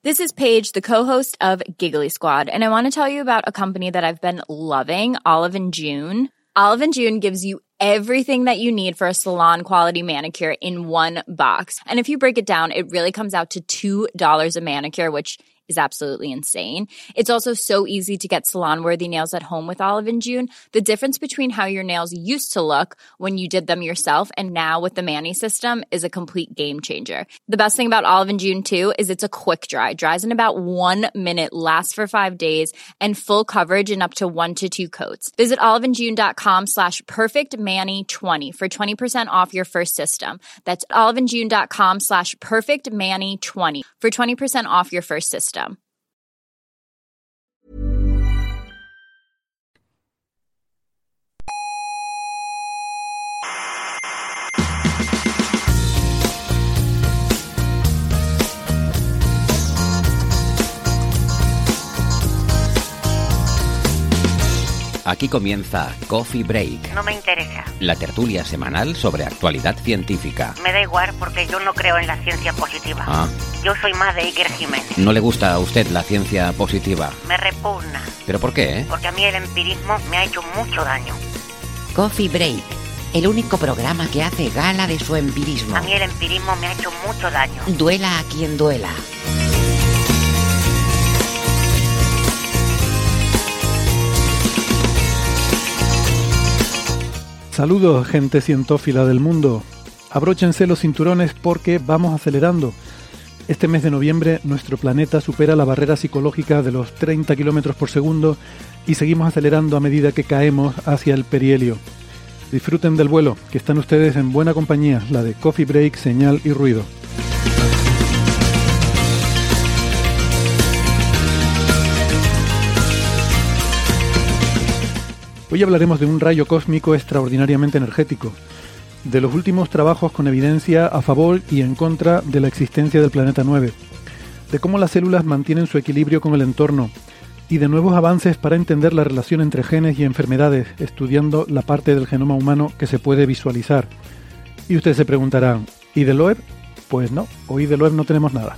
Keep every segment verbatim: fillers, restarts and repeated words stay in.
This is Paige, the co-host of Giggly Squad, and I want to tell you about a company that I've been loving, Olive and June. Olive and June gives you everything that you need for a salon-quality manicure in one box. And if you break it down, it really comes out to two dollars a manicure, which is absolutely insane. It's also so easy to get salon-worthy nails at home with Olive and June. The difference between how your nails used to look when you did them yourself and now with the Mani system is a complete game changer. The best thing about Olive and June, too, is it's a quick dry. Dries in about one minute, lasts for five days, and full coverage in up to one to two coats. Visit oliveandjune.com slash perfectmani20 for twenty percent off your first system. That's oliveandjune.com slash perfectmani20 for twenty percent off your first system. Aquí comienza Coffee Break. No me interesa. La tertulia semanal sobre actualidad científica. Me da igual porque yo no creo en la ciencia positiva. Ah. Yo soy más de Iker Jiménez. ¿No le gusta a usted la ciencia positiva? Me repugna. ¿Pero por qué, eh? Porque a mí el empirismo me ha hecho mucho daño. Coffee Break, el único programa que hace gala de su empirismo. A mí el empirismo me ha hecho mucho daño. Duela a quien duela. Saludos, gente cientófila del mundo. Abróchense los cinturones porque vamos acelerando. Este mes de noviembre nuestro planeta supera la barrera psicológica de los treinta kilómetros por segundo y seguimos acelerando a medida que caemos hacia el perihelio. Disfruten del vuelo, que están ustedes en buena compañía, la de Coffee Break, Señal y Ruido. Hoy hablaremos de un rayo cósmico extraordinariamente energético, de los últimos trabajos con evidencia a favor y en contra de la existencia del planeta nueve, de cómo las células mantienen su equilibrio con el entorno y de nuevos avances para entender la relación entre genes y enfermedades, estudiando la parte del genoma humano que se puede visualizar. Y ustedes se preguntarán, ¿y de Loeb? Pues no, hoy de Loeb no tenemos nada.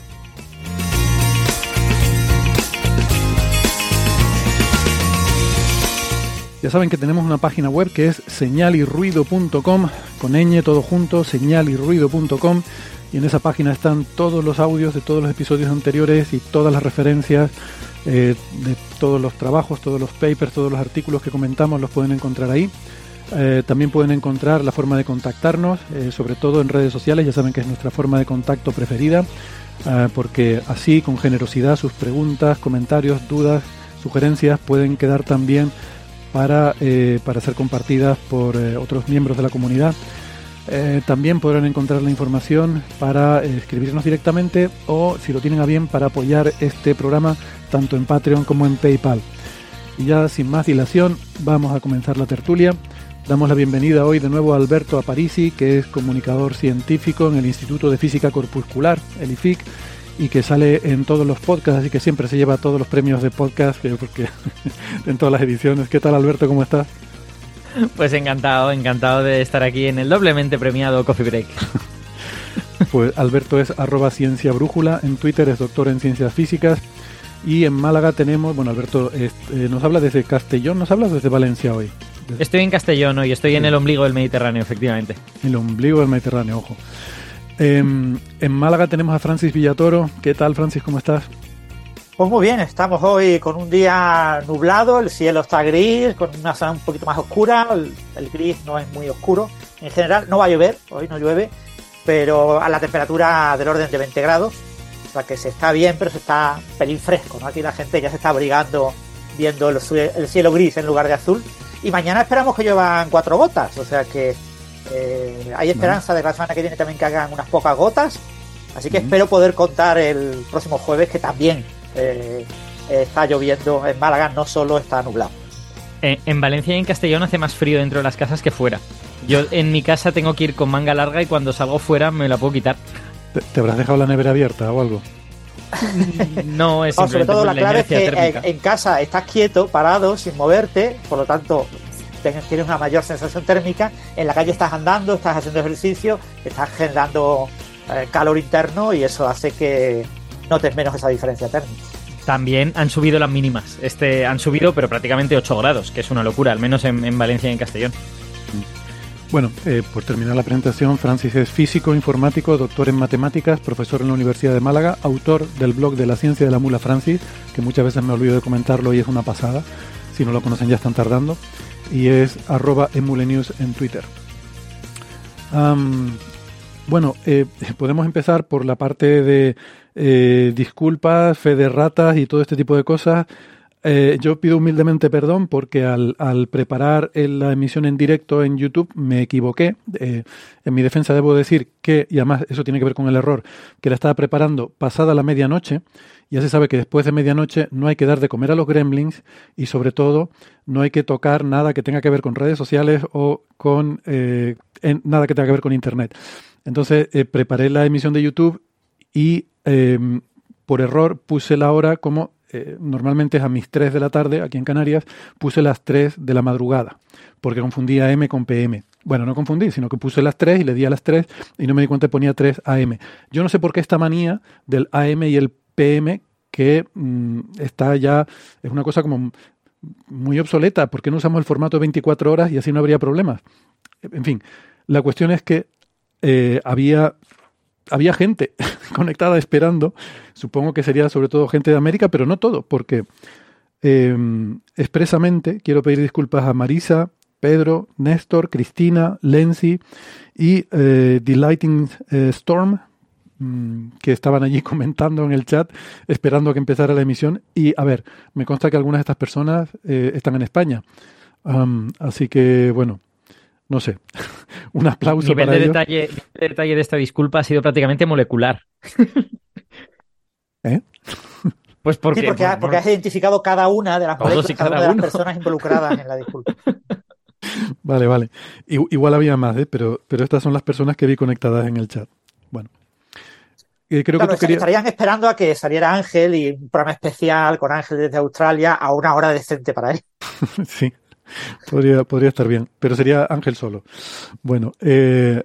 Ya saben que tenemos una página web que es señalirruido punto com, con ñ todo junto, señalirruido punto com, y en esa página están todos los audios de todos los episodios anteriores y todas las referencias eh, de todos los trabajos, todos los papers, todos los artículos que comentamos los pueden encontrar ahí. Eh, también pueden encontrar la forma de contactarnos, eh, sobre todo en redes sociales. Ya saben que es nuestra forma de contacto preferida, eh, porque así, con generosidad, sus preguntas, comentarios, dudas, sugerencias pueden quedar también para, eh, para ser compartidas por eh, otros miembros de la comunidad. Eh, también podrán encontrar la información para eh, escribirnos directamente o, si lo tienen a bien, para apoyar este programa tanto en Patreon como en PayPal. Y ya sin más dilación, vamos a comenzar la tertulia. Damos la bienvenida hoy de nuevo a Alberto Aparici, que es comunicador científico en el Instituto de Física Corpuscular, el I F I C, y que sale en todos los podcasts, así que siempre se lleva todos los premios de podcast, porque en todas las ediciones. ¿Qué tal, Alberto? ¿Cómo estás? Pues encantado, encantado de estar aquí en el doblemente premiado Coffee Break. Pues Alberto es arroba ciencia brújula, en Twitter es doctor en ciencias físicas, y en Málaga tenemos, bueno, Alberto eh, nos habla desde Castellón, ¿nos hablas desde Valencia hoy? Desde... Estoy en Castellón hoy, estoy sí. en el ombligo del Mediterráneo, efectivamente. El ombligo del Mediterráneo, ojo. Eh, en Málaga tenemos a Francis Villatoro. ¿Qué tal, Francis? ¿Cómo estás? Pues muy bien, estamos hoy con un día nublado, el cielo está gris, con una zona un poquito más oscura, el, el gris no es muy oscuro. En general no va a llover, hoy no llueve, pero a la temperatura del orden de veinte grados, o sea que se está bien, pero se está pelín fresco, ¿no? Aquí la gente ya se está abrigando viendo el, el cielo gris en lugar de azul, y mañana esperamos que lluevan cuatro gotas, o sea que Eh, hay esperanza de que la semana que viene también que hagan unas pocas gotas, así que uh-huh. espero poder contar el próximo jueves que también eh, está lloviendo en Málaga, no solo está nublado. Eh, en Valencia y en Castellón hace más frío dentro de las casas que fuera. Yo en mi casa tengo que ir con manga larga y cuando salgo fuera me la puedo quitar. ¿Te, te habrás dejado la nevera abierta o algo? No, es no, sobre todo la, la clave es que térmica. en casa estás quieto, parado, sin moverte, por lo tanto tienes una mayor sensación térmica. En la calle estás andando, estás haciendo ejercicio, estás generando eh, calor interno y eso hace que, notes menos esa diferencia térmica. También han subido las mínimas. Este han subido, pero prácticamente ocho grados, que es una locura, al menos en, en Valencia y en Castellón. Bueno, eh, por terminar la presentación, Francis es físico, informático, doctor en matemáticas, profesor en la Universidad de Málaga, autor del blog de la ciencia de la mula Francis, que muchas veces me olvido de comentarlo y es una pasada. Si no lo conocen ya están tardando. Y es arroba emulenews en Twitter. Um, bueno, eh, podemos empezar por la parte de eh, disculpas, fe de ratas y todo este tipo de cosas. Eh, yo pido humildemente perdón porque al, al preparar la emisión en directo en YouTube me equivoqué. Eh, en mi defensa debo decir que, y además eso tiene que ver con el error, que la estaba preparando pasada la medianoche. Ya se sabe que después de medianoche no hay que dar de comer a los gremlins y sobre todo no hay que tocar nada que tenga que ver con redes sociales o con eh, en, nada que tenga que ver con Internet. Entonces eh, preparé la emisión de YouTube y eh, por error puse la hora como eh, normalmente es a mis tres de la tarde aquí en Canarias, puse las tres de la madrugada porque confundí A M con P M. Bueno, no confundí, sino que puse las tres y le di a las tres y no me di cuenta que ponía tres A M. Yo no sé por qué esta manía del A M y el P M que mmm, está ya, es una cosa como muy obsoleta. ¿Por qué no usamos el formato de veinticuatro horas y así no habría problemas? En fin, la cuestión es que eh, había, había gente conectada esperando, supongo que sería sobre todo gente de América, pero no todo, porque eh, expresamente quiero pedir disculpas a Marisa, Pedro, Néstor, Cristina, Lenzi y eh, Delighting eh, Storm, que estaban allí comentando en el chat esperando a que empezara la emisión y a ver, me consta que algunas de estas personas eh, están en España, um, así que bueno, no sé, un aplauso nivel para de ellos. Detalle, el detalle de esta disculpa ha sido prácticamente molecular. ¿Eh? Pues porque, sí, porque, bueno, porque has identificado cada una de las moléculas, y cada cada una de las uno. personas involucradas en la disculpa. Vale, vale, I- igual había más, ¿eh? pero, pero estas son las personas que vi conectadas en el chat. Bueno. Eh, creo Claro, que tú querías... estarían esperando a que saliera Ángel y un programa especial con Ángel desde Australia a una hora decente para él. Sí, podría, podría estar bien, pero sería Ángel solo. Bueno, eh,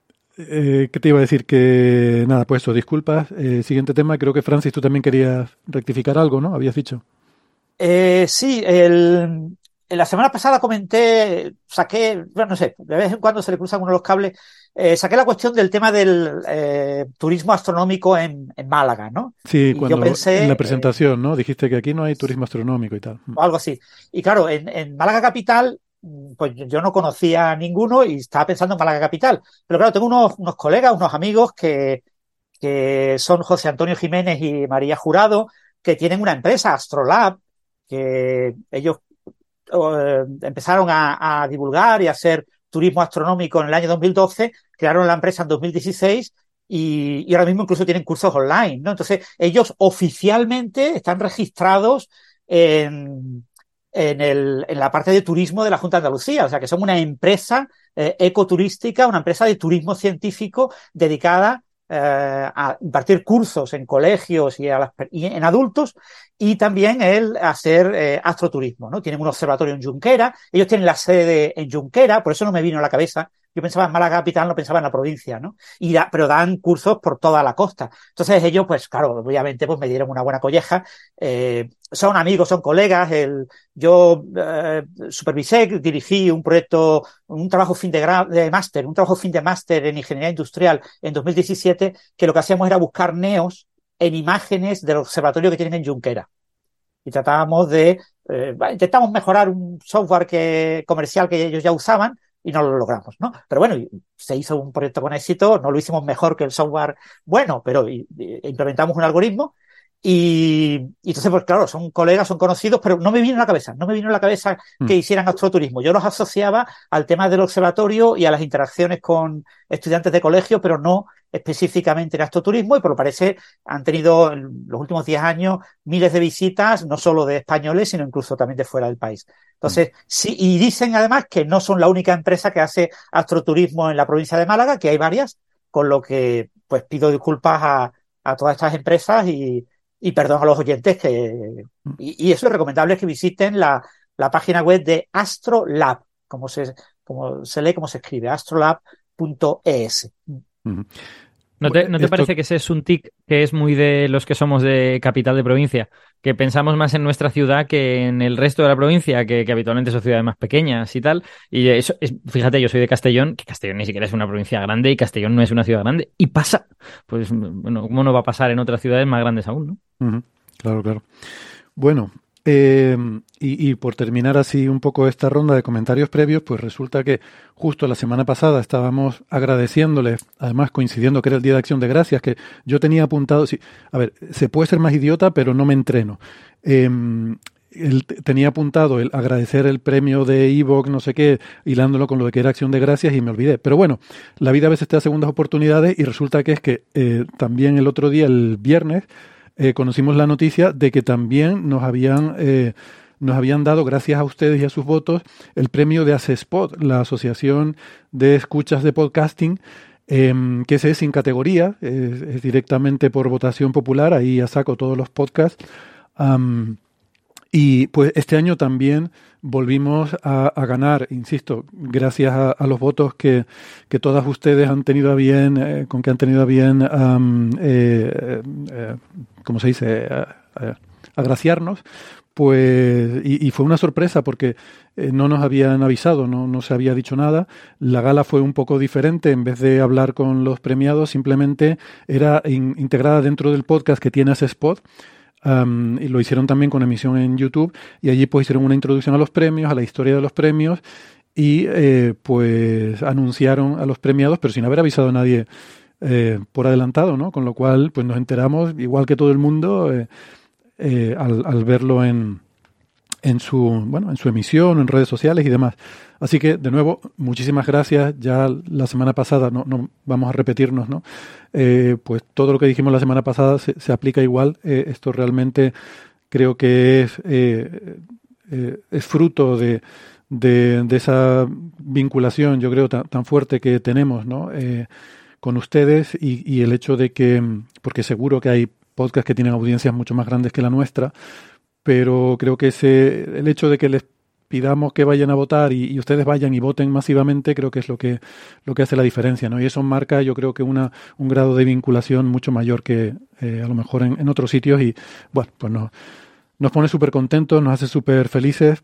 eh, ¿qué te iba a decir? Que nada, pues eso, disculpas. Eh, siguiente tema, creo que Francis, tú también querías rectificar algo, ¿no? Habías dicho. Eh, sí, el, la semana pasada comenté, saqué, bueno, no sé, de vez en cuando se le cruzan uno de los cables, eh, saqué la cuestión del tema del eh, turismo astronómico en, en Málaga, ¿no? Sí, Y cuando yo pensé, en la presentación, ¿no? Dijiste que aquí no hay turismo astronómico y tal. o algo así. Y claro, en, en Málaga Capital, pues yo no conocía a ninguno y estaba pensando en Málaga Capital. Pero claro, tengo unos, unos colegas, unos amigos que, que son José Antonio Jiménez y María Jurado, que tienen una empresa, Astrolab, que ellos eh, empezaron a, a divulgar y a hacer turismo astronómico en el año dos mil doce, crearon la empresa en dos mil dieciséis y, y ahora mismo incluso tienen cursos online, ¿no? Entonces, ellos oficialmente están registrados en, en, el, en la parte de turismo de la Junta de Andalucía, o sea que son una empresa eh, ecoturística, una empresa de turismo científico dedicada eh, a impartir cursos en colegios y, a las, y en adultos y también el hacer eh, astroturismo, ¿no? Tienen un observatorio en Junquera, ellos tienen la sede en Junquera, por eso no me vino a la cabeza. Yo pensaba en Málaga Capital, no pensaba en la provincia, ¿no? Y da, pero dan cursos por toda la costa. Entonces ellos, pues claro, obviamente pues me dieron una buena colleja. Eh, son amigos, son colegas. El, yo eh, supervisé, dirigí un proyecto, un trabajo fin de, gra- de máster, un trabajo fin de máster en ingeniería industrial en dos mil diecisiete, que lo que hacíamos era buscar neos en imágenes del observatorio que tienen en Junquera. Y tratábamos de, eh, intentamos mejorar un software que, comercial que ellos ya usaban, y no lo logramos, ¿no? Pero bueno, se hizo un proyecto con éxito, no lo hicimos mejor que el software bueno, pero y, y, implementamos un algoritmo y, y entonces, pues claro, son colegas, son conocidos, pero no me vino en la cabeza, no me vino en la cabeza que hicieran astroturismo. Yo los asociaba al tema del observatorio y a las interacciones con estudiantes de colegio, pero no específicamente en astroturismo, y por lo parece han tenido en los últimos diez años miles de visitas, no solo de españoles, sino incluso también de fuera del país. Entonces, sí, y dicen además que no son la única empresa que hace astroturismo en la provincia de Málaga, que hay varias, con lo que pues pido disculpas a, a todas estas empresas y, y perdón a los oyentes que y, y eso es recomendable que visiten la, la página web de Astrolab, como se, como se lee, como se escribe, astrolab punto es. Uh-huh. ¿No te, ¿no te Esto- parece que ese es un tic que es muy de los que somos de capital de provincia? Que pensamos más en nuestra ciudad que en el resto de la provincia, que, que habitualmente son ciudades más pequeñas y tal. Y eso es, fíjate, yo soy de Castellón, que Castellón ni siquiera es una provincia grande y Castellón no es una ciudad grande. Y pasa. Pues, bueno, ¿cómo no va a pasar en otras ciudades más grandes aún, no? Ujú, claro, claro. Bueno, eh, y, y por terminar así un poco esta ronda de comentarios previos, pues resulta que justo la semana pasada estábamos agradeciéndoles, además coincidiendo que era el Día de Acción de Gracias, que yo tenía apuntado, sí, a ver, se puede ser más idiota, pero no me entreno. Eh, el- tenía apuntado el agradecer el premio de Evox, no sé qué, hilándolo con lo de que era Acción de Gracias y me olvidé. Pero bueno, la vida a veces te da segundas oportunidades y resulta que es que eh, también el otro día, el viernes, eh, conocimos la noticia de que también nos habían eh, nos habían dado, gracias a ustedes y a sus votos, el premio de ACESPOD, la Asociación de Escuchas de Podcasting, eh, que ese es sin categoría, es, es directamente por votación popular, ahí ya saco todos los podcasts. Am, y pues este año también volvimos a, a ganar, insisto, gracias a, a los votos que, que todas ustedes han tenido a bien, eh, con que han tenido a bien, am, eh, eh, ¿cómo se dice? Eh, eh, agraciarnos. Pues, y, y fue una sorpresa porque eh, no nos habían avisado, no, no se había dicho nada. La gala fue un poco diferente, en vez de hablar con los premiados, simplemente era in- integrada dentro del podcast que tiene ese spot. Um, y lo hicieron también con emisión en YouTube y allí pues hicieron una introducción a los premios, a la historia de los premios y eh, pues anunciaron a los premiados, pero sin haber avisado a nadie eh, por adelantado, ¿no? Con lo cual pues nos enteramos, igual que todo el mundo, eh, eh, al, al verlo en, en su bueno en su emisión, en redes sociales y demás. Así que, de nuevo, muchísimas gracias. Ya la semana pasada, no, no vamos a repetirnos, ¿no? Eh, pues todo lo que dijimos la semana pasada se, se aplica igual. Eh, esto realmente creo que es, eh, eh, es fruto de, de, de esa vinculación, yo creo, tan, tan fuerte que tenemos, ¿no? Eh, con ustedes y, y el hecho de que, porque seguro que hay podcasts que tienen audiencias mucho más grandes que la nuestra, pero creo que ese, el hecho de que les pidamos que vayan a votar y, y ustedes vayan y voten masivamente, creo que es lo que lo que hace la diferencia, ¿no? Y eso marca, yo creo que una un grado de vinculación mucho mayor que eh, a lo mejor en, en otros sitios y, bueno, pues nos, nos pone súper contentos, nos hace súper felices.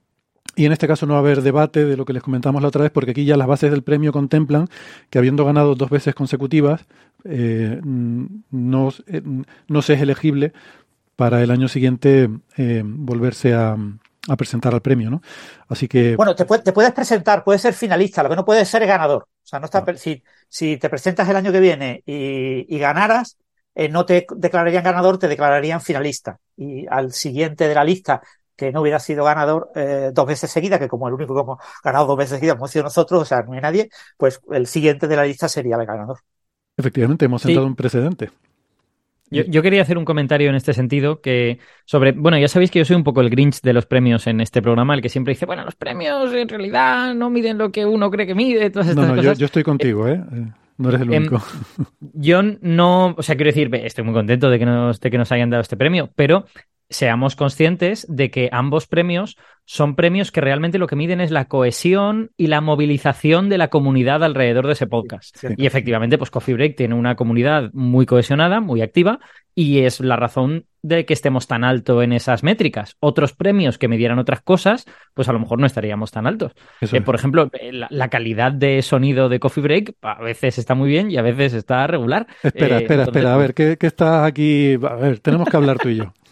Y en este caso no va a haber debate de lo que les comentamos la otra vez, porque aquí ya las bases del premio contemplan que habiendo ganado dos veces consecutivas, eh, no, eh, no se es elegible para el año siguiente eh, volverse a, a presentar al premio, ¿no? Así que... Bueno, te, puede- te puedes presentar, puedes ser finalista, lo que no puedes ser es ganador. O sea, no está, Ah. si, si te presentas el año que viene y, y ganaras, eh, no te declararían ganador, te declararían finalista. Y al siguiente de la lista, que no hubiera sido ganador eh, dos veces seguidas, que como el único que hemos ganado dos veces seguidas hemos sido nosotros, o sea, no hay nadie, pues el siguiente de la lista sería el ganador. Efectivamente, hemos Sí. sentado un precedente. Yo, yo quería hacer un comentario en este sentido que sobre, bueno, ya sabéis que yo soy un poco el Grinch de los premios en este programa, el que siempre dice, bueno, los premios en realidad no miden lo que uno cree que mide, todas estas No, no, yo, cosas. yo estoy contigo, ¿eh? Eh, No eres el Em, único. Yo no, o sea, quiero decir, ve, estoy muy contento de que nos, de que nos hayan dado este premio, pero seamos conscientes de que ambos premios son premios que realmente lo que miden es la cohesión y la movilización de la comunidad alrededor de ese podcast. Sí, Y efectivamente, pues Coffee Break tiene una comunidad muy cohesionada, muy activa, y es la razón de que estemos tan alto en esas métricas. Otros premios que midieran otras cosas, pues a lo mejor no estaríamos tan altos. Eso Eh, es. por ejemplo, eh, la, la calidad de sonido de Coffee Break a veces está muy bien y a veces está regular. Espera, Eh, espera, entonces, espera. A pues, ver, ¿qué, qué estás aquí? A ver, tenemos que hablar tú y yo.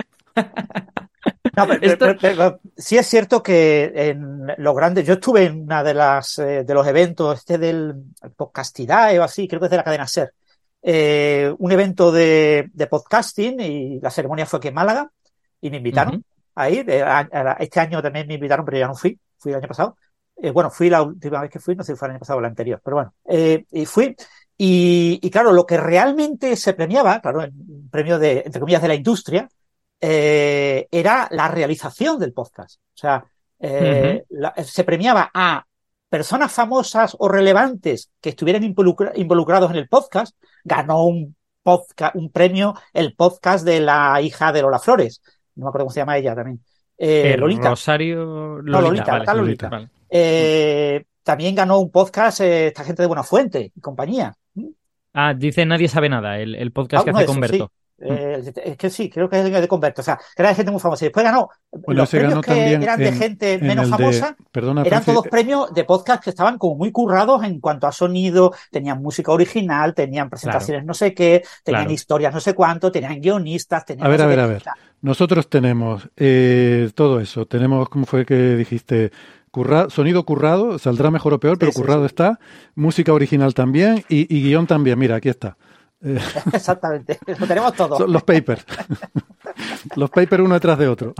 No, pero, Esto- pero- pero sí es cierto que en los grandes, yo estuve en una de las eh, de los eventos, este del Podcastidae o así, creo que es de la cadena SER, eh, un evento de, de podcasting y la ceremonia fue aquí en Málaga y me invitaron Ujú. ahí. Eh, a- a- Este año también me invitaron, pero ya no fui, fui el año pasado. Eh, bueno, fui la última vez que fui, no sé si fue el año pasado o el anterior, pero bueno, eh, y fui. Y, y claro, lo que realmente se premiaba, claro, el premio de, entre comillas, de la industria, eh, era la realización del podcast. O sea, eh, la- se premiaba a personas famosas o relevantes que estuvieran involucra- involucrados en el podcast. Ganó un podcast, un premio, el podcast de la hija de Lola Flores. No me acuerdo cómo se llama ella también. Eh, Eh, Lolita. Rosario Lolita, No, Lolita, vale. tal Lolita. Vale. Eh, también ganó un podcast eh, esta gente de Buenafuente y compañía. ¿Mm? Ah, dice Nadie sabe nada, el, el podcast Ah, que uno hace de esos, Converto. sí. Eh, es que sí, creo que es el de Converto. O sea, que era de gente muy famosa. Y después ganó. Bueno, Los ese premios ganó que también eran de en- gente en menos el de- famosa perdona, eran Francis, todos premios de podcast que estaban como muy currados en cuanto a sonido, tenían música original, tenían presentaciones no sé qué, tenían Claro. historias no sé cuánto, tenían guionistas, tenían A ver, no a sé ver, qué. a ver. O sea, Nosotros tenemos eh, todo eso. Tenemos, ¿cómo fue que dijiste? Curra- sonido currado, saldrá mejor o peor, Sí, pero sí, currado sí. está. Música original también y, y guión también. Mira, aquí está. Eh, exactamente, lo tenemos todo. son los papers. Los papers uno detrás de otro.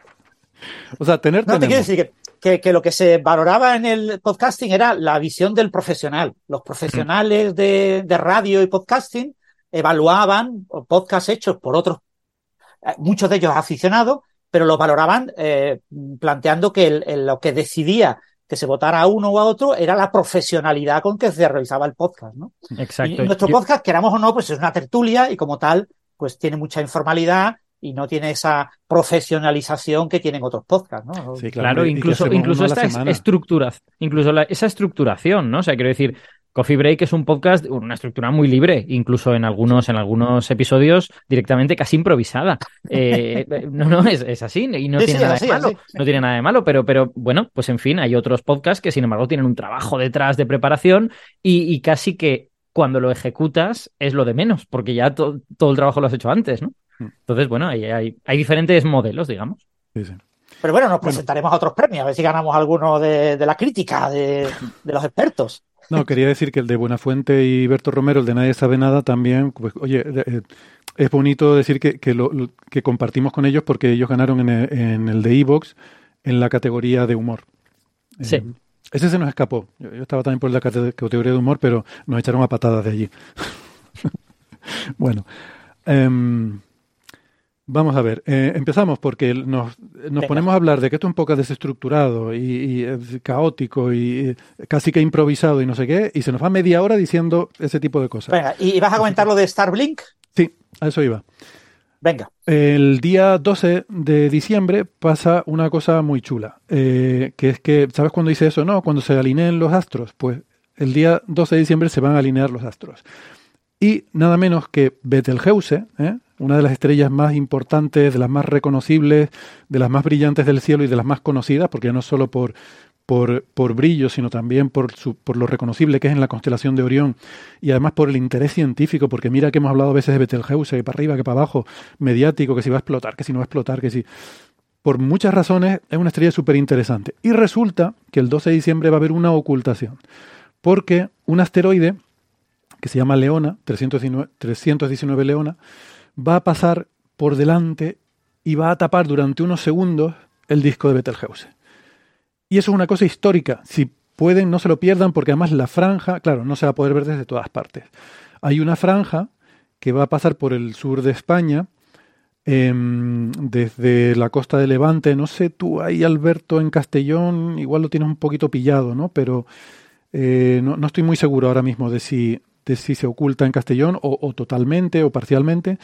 O sea, tener No, te quiero tenemos. decir que, que, que lo que se valoraba en el podcasting era la visión del profesional. Los profesionales de, de radio y podcasting evaluaban podcasts hechos por otros, eh, muchos de ellos aficionados, pero los valoraban eh, planteando que el, el- lo que decidía que se votara a uno o a otro era la profesionalidad con que se realizaba el podcast, ¿no? Exacto. Y nuestro Yo- podcast, queramos o no, pues es una tertulia y como tal, pues tiene mucha informalidad y no tiene esa profesionalización que tienen otros podcasts, ¿no? Sí, Claro, hombre, y que incluso, hacemos incluso uno a la esta es- semana. estructura, incluso la- esa estructuración, ¿no? O sea, quiero decir, Coffee Break es un podcast, una estructura muy libre, incluso en algunos, en algunos episodios directamente casi improvisada. Eh, eh, no, no, es, es así y no Sí, tiene sí, nada así, de malo. así. No tiene nada de malo, pero, pero bueno, pues en fin, hay otros podcasts que sin embargo tienen un trabajo detrás de preparación y, y casi que cuando lo ejecutas es lo de menos, porque ya to- todo el trabajo lo has hecho antes, ¿no? Entonces, bueno, hay, hay, hay diferentes modelos, digamos. Sí, sí. Pero bueno, nos presentaremos a otros premios, a ver si ganamos alguno de, de la crítica, de, de los expertos. No, quería decir que el de Buenafuente y Berto Romero, el de Nadie sabe nada, también, pues, oye, eh, es bonito decir que, que, lo, lo- que compartimos con ellos porque ellos ganaron en el, en el de iVoox en la categoría de humor. Sí. Eh, ese se nos escapó. Yo, yo estaba también por la cate- categoría de humor, pero nos echaron a patadas de allí. Bueno, em, vamos a ver. eh, empezamos porque nos, nos Venga. ponemos a hablar de que esto es un poco desestructurado y, y, eh, caótico y eh, casi que improvisado y no sé qué, y se nos va media hora diciendo ese tipo de cosas. Venga, ¿y vas a comentar lo de Starblink? Sí, a eso iba. Venga. El día doce de diciembre pasa una cosa muy chula, eh, que es que, ¿sabes cuándo dice eso? No, cuando se alineen los astros. Pues el día doce de diciembre se van a alinear los astros. Y nada menos que Betelgeuse, ¿eh? Una de las estrellas más importantes, de las más reconocibles, de las más brillantes del cielo y de las más conocidas, porque no solo por, por, por brillo, sino también por, su, por lo reconocible que es en la constelación de Orión, y además por el interés científico, porque mira que hemos hablado a veces de Betelgeuse, que para arriba, que para abajo, mediático, que si va a explotar, que si no va a explotar, que si... Por muchas razones es una estrella súper interesante. Y resulta que el doce de diciembre va a haber una ocultación, porque un asteroide que se llama Leona, trescientos diecinueve, trescientos diecinueve Leona, va a pasar por delante y va a tapar durante unos segundos el disco de Betelgeuse. Y eso es una cosa histórica. Si pueden, no se lo pierdan, porque además la franja, claro, no se va a poder ver desde todas partes. Hay una franja que va a pasar por el sur de España, eh, desde la costa de Levante. No sé tú ahí, Alberto, en Castellón, igual lo tienes un poquito pillado, ¿no? Pero eh, no, no estoy muy seguro ahora mismo de si... de si se oculta en Castellón o, o totalmente o parcialmente.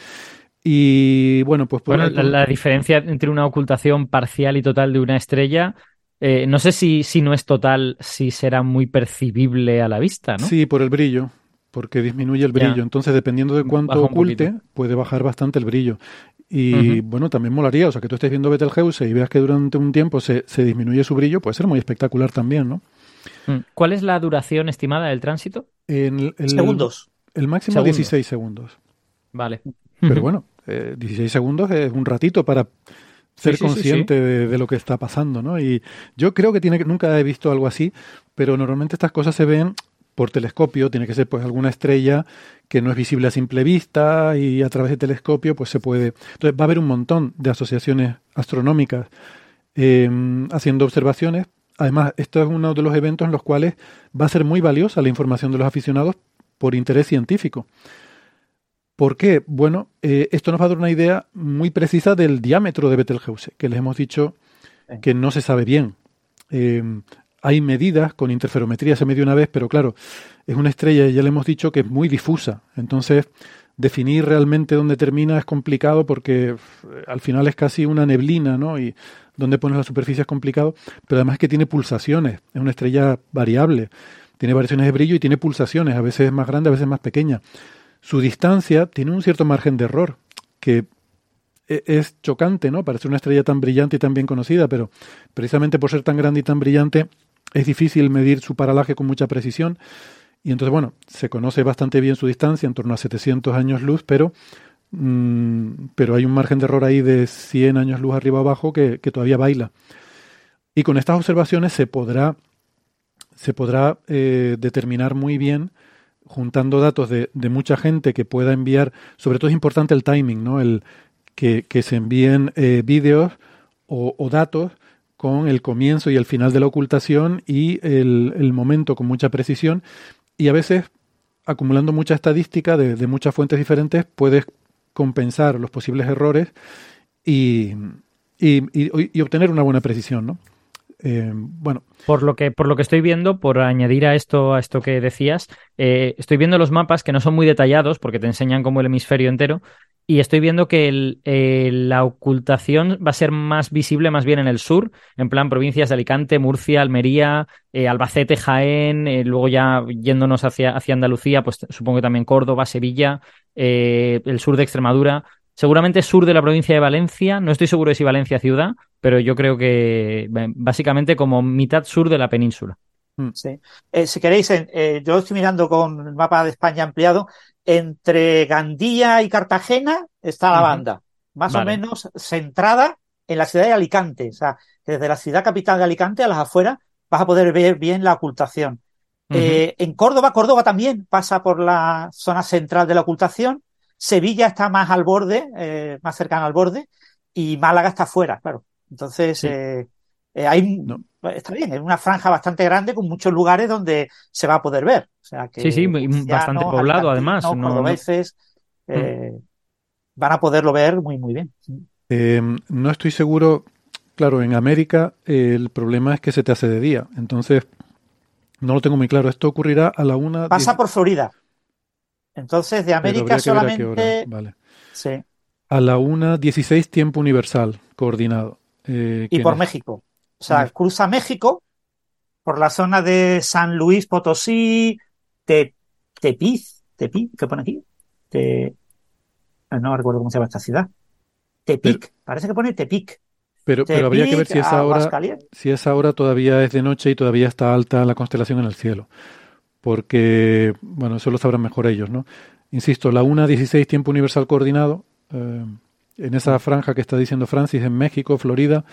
Y bueno, pues... Por Bueno, la, la diferencia entre una ocultación parcial y total de una estrella, eh, no sé si, si no es total, si será muy percibible a la vista, ¿no? Sí, por el brillo, porque disminuye el brillo. Ya. Entonces, dependiendo de cuánto Baja un oculte, poquito. puede bajar bastante el brillo. Y Ujú. bueno, también molaría, o sea, que tú estés viendo Betelgeuse y veas que durante un tiempo se, se disminuye su brillo, puede ser muy espectacular también, ¿no? Mm. ¿Cuál es la duración estimada del tránsito? En el, el- Segundos. El máximo Segundos. dieciséis segundos. Vale. Pero bueno, eh, dieciséis segundos es un ratito para ser Sí, sí, sí, consciente De, de lo que está pasando, ¿no? Y yo creo que tiene que, nunca he visto algo así, pero normalmente estas cosas se ven por telescopio, tiene que ser pues alguna estrella que no es visible a simple vista y a través de telescopio pues se puede... Entonces va a haber un montón de asociaciones astronómicas eh, haciendo observaciones. Además, esto es uno de los eventos en los cuales va a ser muy valiosa la información de los aficionados por interés científico. ¿Por qué? Bueno, eh, esto nos va a dar una idea muy precisa del diámetro de Betelgeuse, que les hemos dicho que no se sabe bien. Eh, hay medidas con interferometría, se midió una vez, pero claro, es una estrella y ya le hemos dicho que es muy difusa. Entonces, definir realmente dónde termina es complicado porque eh, al final es casi una neblina, ¿no? Y dónde pones la superficie es complicado, pero además es que tiene pulsaciones, es una estrella variable. tiene variaciones de brillo y tiene pulsaciones, a veces más grande, a veces más pequeña. Su distancia tiene un cierto margen de error, que es chocante, ¿no? Para ser una estrella tan brillante y tan bien conocida, pero precisamente por ser tan grande y tan brillante es difícil medir su paralaje con mucha precisión. Y entonces, bueno, se conoce bastante bien su distancia, en torno a setecientos años luz, pero, mmm, pero hay un margen de error ahí de cien años luz arriba o abajo que, que todavía baila. Y con estas observaciones se podrá, se podrá eh, determinar muy bien, juntando datos de, de mucha gente que pueda enviar, sobre todo es importante el timing, ¿no? El que, que se envíen eh, vídeos o, o datos con el comienzo y el final de la ocultación y el, el momento con mucha precisión, y a veces, acumulando mucha estadística de, de muchas fuentes diferentes, puedes compensar los posibles errores y, y, y, y obtener una buena precisión, ¿no? Eh, bueno. Por lo que, por lo que estoy viendo, por añadir a esto, a esto que decías, eh, estoy viendo los mapas que no son muy detallados porque te enseñan como el hemisferio entero, y estoy viendo que el, eh, la ocultación va a ser más visible más bien en el sur, en plan provincias de Alicante, Murcia, Almería, eh, Albacete, Jaén, eh, luego ya yéndonos hacia, hacia Andalucía, pues supongo que también Córdoba, Sevilla, eh, el sur de Extremadura. Seguramente sur de la provincia de Valencia, no estoy seguro de si Valencia ciudad, pero yo creo que básicamente como mitad sur de la península. Sí. Eh, si queréis, eh, yo estoy mirando con el mapa de España ampliado, entre Gandía y Cartagena está la banda, uh-huh. más vale. o menos centrada en la ciudad de Alicante. O sea, desde la ciudad capital de Alicante a las afueras vas a poder ver bien la ocultación. Uh-huh. Eh, en Córdoba, Córdoba también pasa por la zona central de la ocultación. Sevilla está más al borde, eh, más cercana al borde, y Málaga está afuera, claro. Entonces, sí. eh, eh, hay, no. está bien, es una franja bastante grande con muchos lugares donde se va a poder ver. O sea que sí, sí, bastante poblado además. No, cordobeses, no. Eh, mm. van a poderlo ver muy, muy bien. Eh, no estoy seguro, claro, en América eh, el problema es que se te hace de día, entonces no lo tengo muy claro. Esto ocurrirá a la una... Pasa diez... por Florida. Entonces, de América solamente... Vale. Sí. A la una dieciséis tiempo universal, coordinado. Eh, y por es? México. O sea, cruza México por la zona de San Luis Potosí, Te, Tepiz, Tepic, ¿qué pone aquí? Te, no recuerdo cómo se llama esta ciudad. Tepic, pero, parece que pone Tepic. Pero, Tepic, pero habría que ver si esa hora, si esa hora todavía es de noche y todavía está alta la constelación en el cielo. Porque, bueno, eso lo sabrán mejor ellos, ¿no? Insisto, la una dieciséis tiempo universal coordinado, eh, en esa franja que está diciendo Francis, en México, Florida,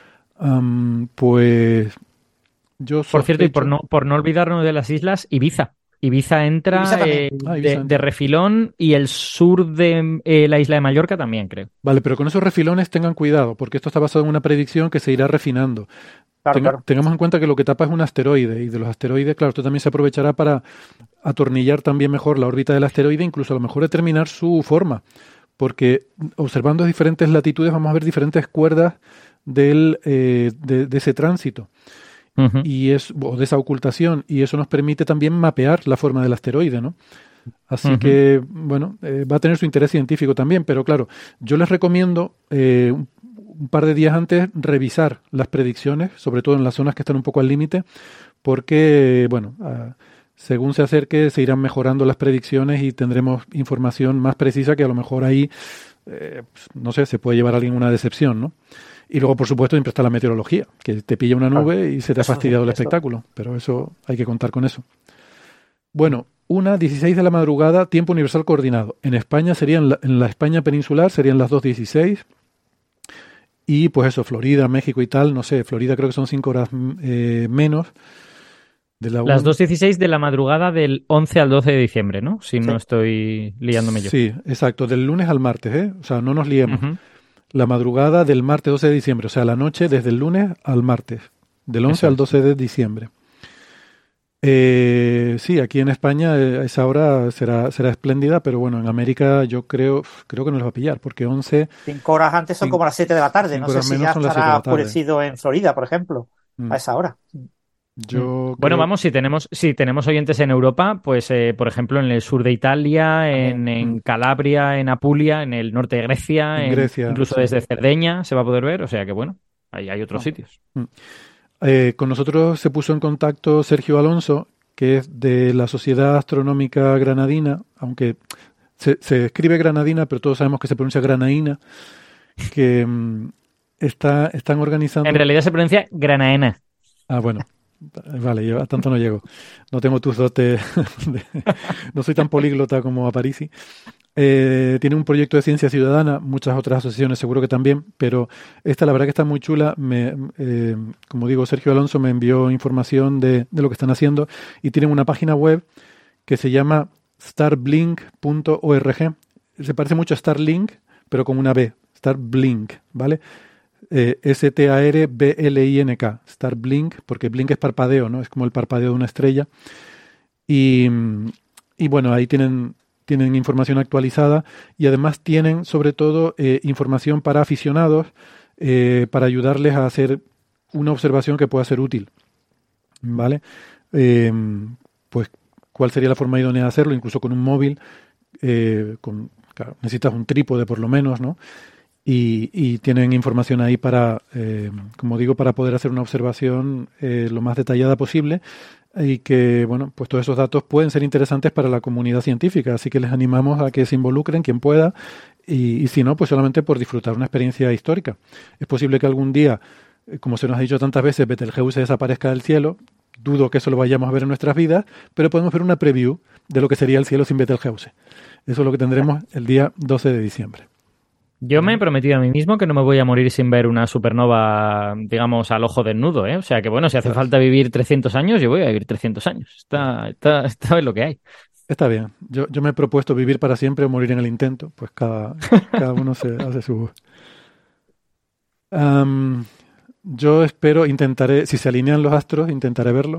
um, pues yo sospecho... Por cierto, y por no, por no olvidarnos de las islas, Ibiza. Ibiza entra Ibiza eh, ah, Ibiza de, entra. de refilón, y el sur de eh, la isla de Mallorca también, creo. Vale, pero con esos refilones tengan cuidado, porque esto está basado en una predicción que se irá refinando. Claro, Tenga, claro. Tengamos en cuenta que lo que tapa es un asteroide, y de los asteroides, claro, esto también se aprovechará para atornillar también mejor la órbita del asteroide, incluso a lo mejor determinar su forma, porque observando diferentes latitudes vamos a ver diferentes cuerdas del, eh, de, de ese tránsito. Uh-huh. Y es, o de esa ocultación, y eso nos permite también mapear la forma del asteroide, ¿no? Así uh-huh. que, bueno, eh, va a tener su interés científico también, pero claro, yo les recomiendo eh, un, un par de días antes revisar las predicciones, sobre todo en las zonas que están un poco al límite, porque, bueno, uh, según se acerque se irán mejorando las predicciones y tendremos información más precisa que a lo mejor ahí, eh, no sé, se puede llevar a alguien una decepción, ¿no? Y luego, por supuesto, siempre está la meteorología, que te pilla una nube claro. y se te ha fastidiado el espectáculo. Pero eso, hay que contar con eso. Bueno, una dieciséis de la madrugada, tiempo universal coordinado. En España serían, la, en la España peninsular serían las dos dieciséis. Y pues eso, Florida, México y tal, no sé, Florida creo que son cinco horas eh, menos. De la las dos dieciséis de la madrugada del once al doce de diciembre, ¿no? Si sí. no estoy liándome yo. Sí, exacto, del lunes al martes, ¿eh? O sea, no nos liemos. Uh-huh. La madrugada del martes doce de diciembre, o sea, la noche desde el lunes al martes, del once Eso. al doce de diciembre. Eh, sí, aquí en España a esa hora será será espléndida, pero bueno, en América yo creo creo que no les va a pillar, porque once... Cinco horas antes son cinco, como las siete de la tarde, no sé si ya estará oscurecido en Florida, por ejemplo, mm. a esa hora. Yo bueno, creo... vamos, si tenemos si tenemos oyentes en Europa, pues eh, por ejemplo en el sur de Italia, en, en Calabria, en Apulia, en el norte de Grecia, en en Grecia incluso sí. desde Cerdeña se va a poder ver, o sea que bueno, ahí hay otros no. sitios. Eh, con nosotros se puso en contacto Sergio Alonso, que es de la Sociedad Astronómica Granadina, aunque se, se escribe Granadina, pero todos sabemos que se pronuncia Granaína, que mm, está, están organizando... En realidad se pronuncia Granaena. Ah, bueno. Vale, yo a tanto no llego. No tengo tus dotes. De, no soy tan políglota como Aparici. Eh, tiene un proyecto de ciencia ciudadana, muchas otras asociaciones seguro que también, pero esta la verdad que está muy chula. Me, eh, como digo, Sergio Alonso me envió información de, de lo que están haciendo y tienen una página web que se llama starblink punto org. Se parece mucho a Starlink, pero con una B. Starblink, ¿vale? Eh, S T A R B L I N K, Starblink, porque blink es parpadeo, ¿no? Es como el parpadeo de una estrella. Y, y bueno, ahí tienen, tienen información actualizada y además tienen, sobre todo, eh, información para aficionados eh, para ayudarles a hacer una observación que pueda ser útil, ¿vale? Eh, pues, ¿cuál sería la forma idónea de hacerlo? Incluso con un móvil, eh, con, claro, necesitas un trípode por lo menos, ¿no? Y, y tienen información ahí para, eh, como digo, para poder hacer una observación eh, lo más detallada posible y que, bueno, pues todos esos datos pueden ser interesantes para la comunidad científica, así que les animamos a que se involucren quien pueda y, y si no, pues solamente por disfrutar una experiencia histórica. Es posible que algún día, eh, como se nos ha dicho tantas veces, Betelgeuse desaparezca del cielo, dudo que eso lo vayamos a ver en nuestras vidas, pero podemos ver una preview de lo que sería el cielo sin Betelgeuse. Eso es lo que tendremos el día doce de diciembre. Yo me he prometido a mí mismo que no me voy a morir sin ver una supernova, digamos, al ojo desnudo, ¿eh? O sea que, bueno, si hace falta vivir trescientos años, yo voy a vivir trescientos años. Está, está, está es lo que hay. Está bien. Yo, yo me he propuesto vivir para siempre o morir en el intento. Pues cada, cada uno se hace su... Um, yo espero, intentaré, si se alinean los astros, intentaré verlo.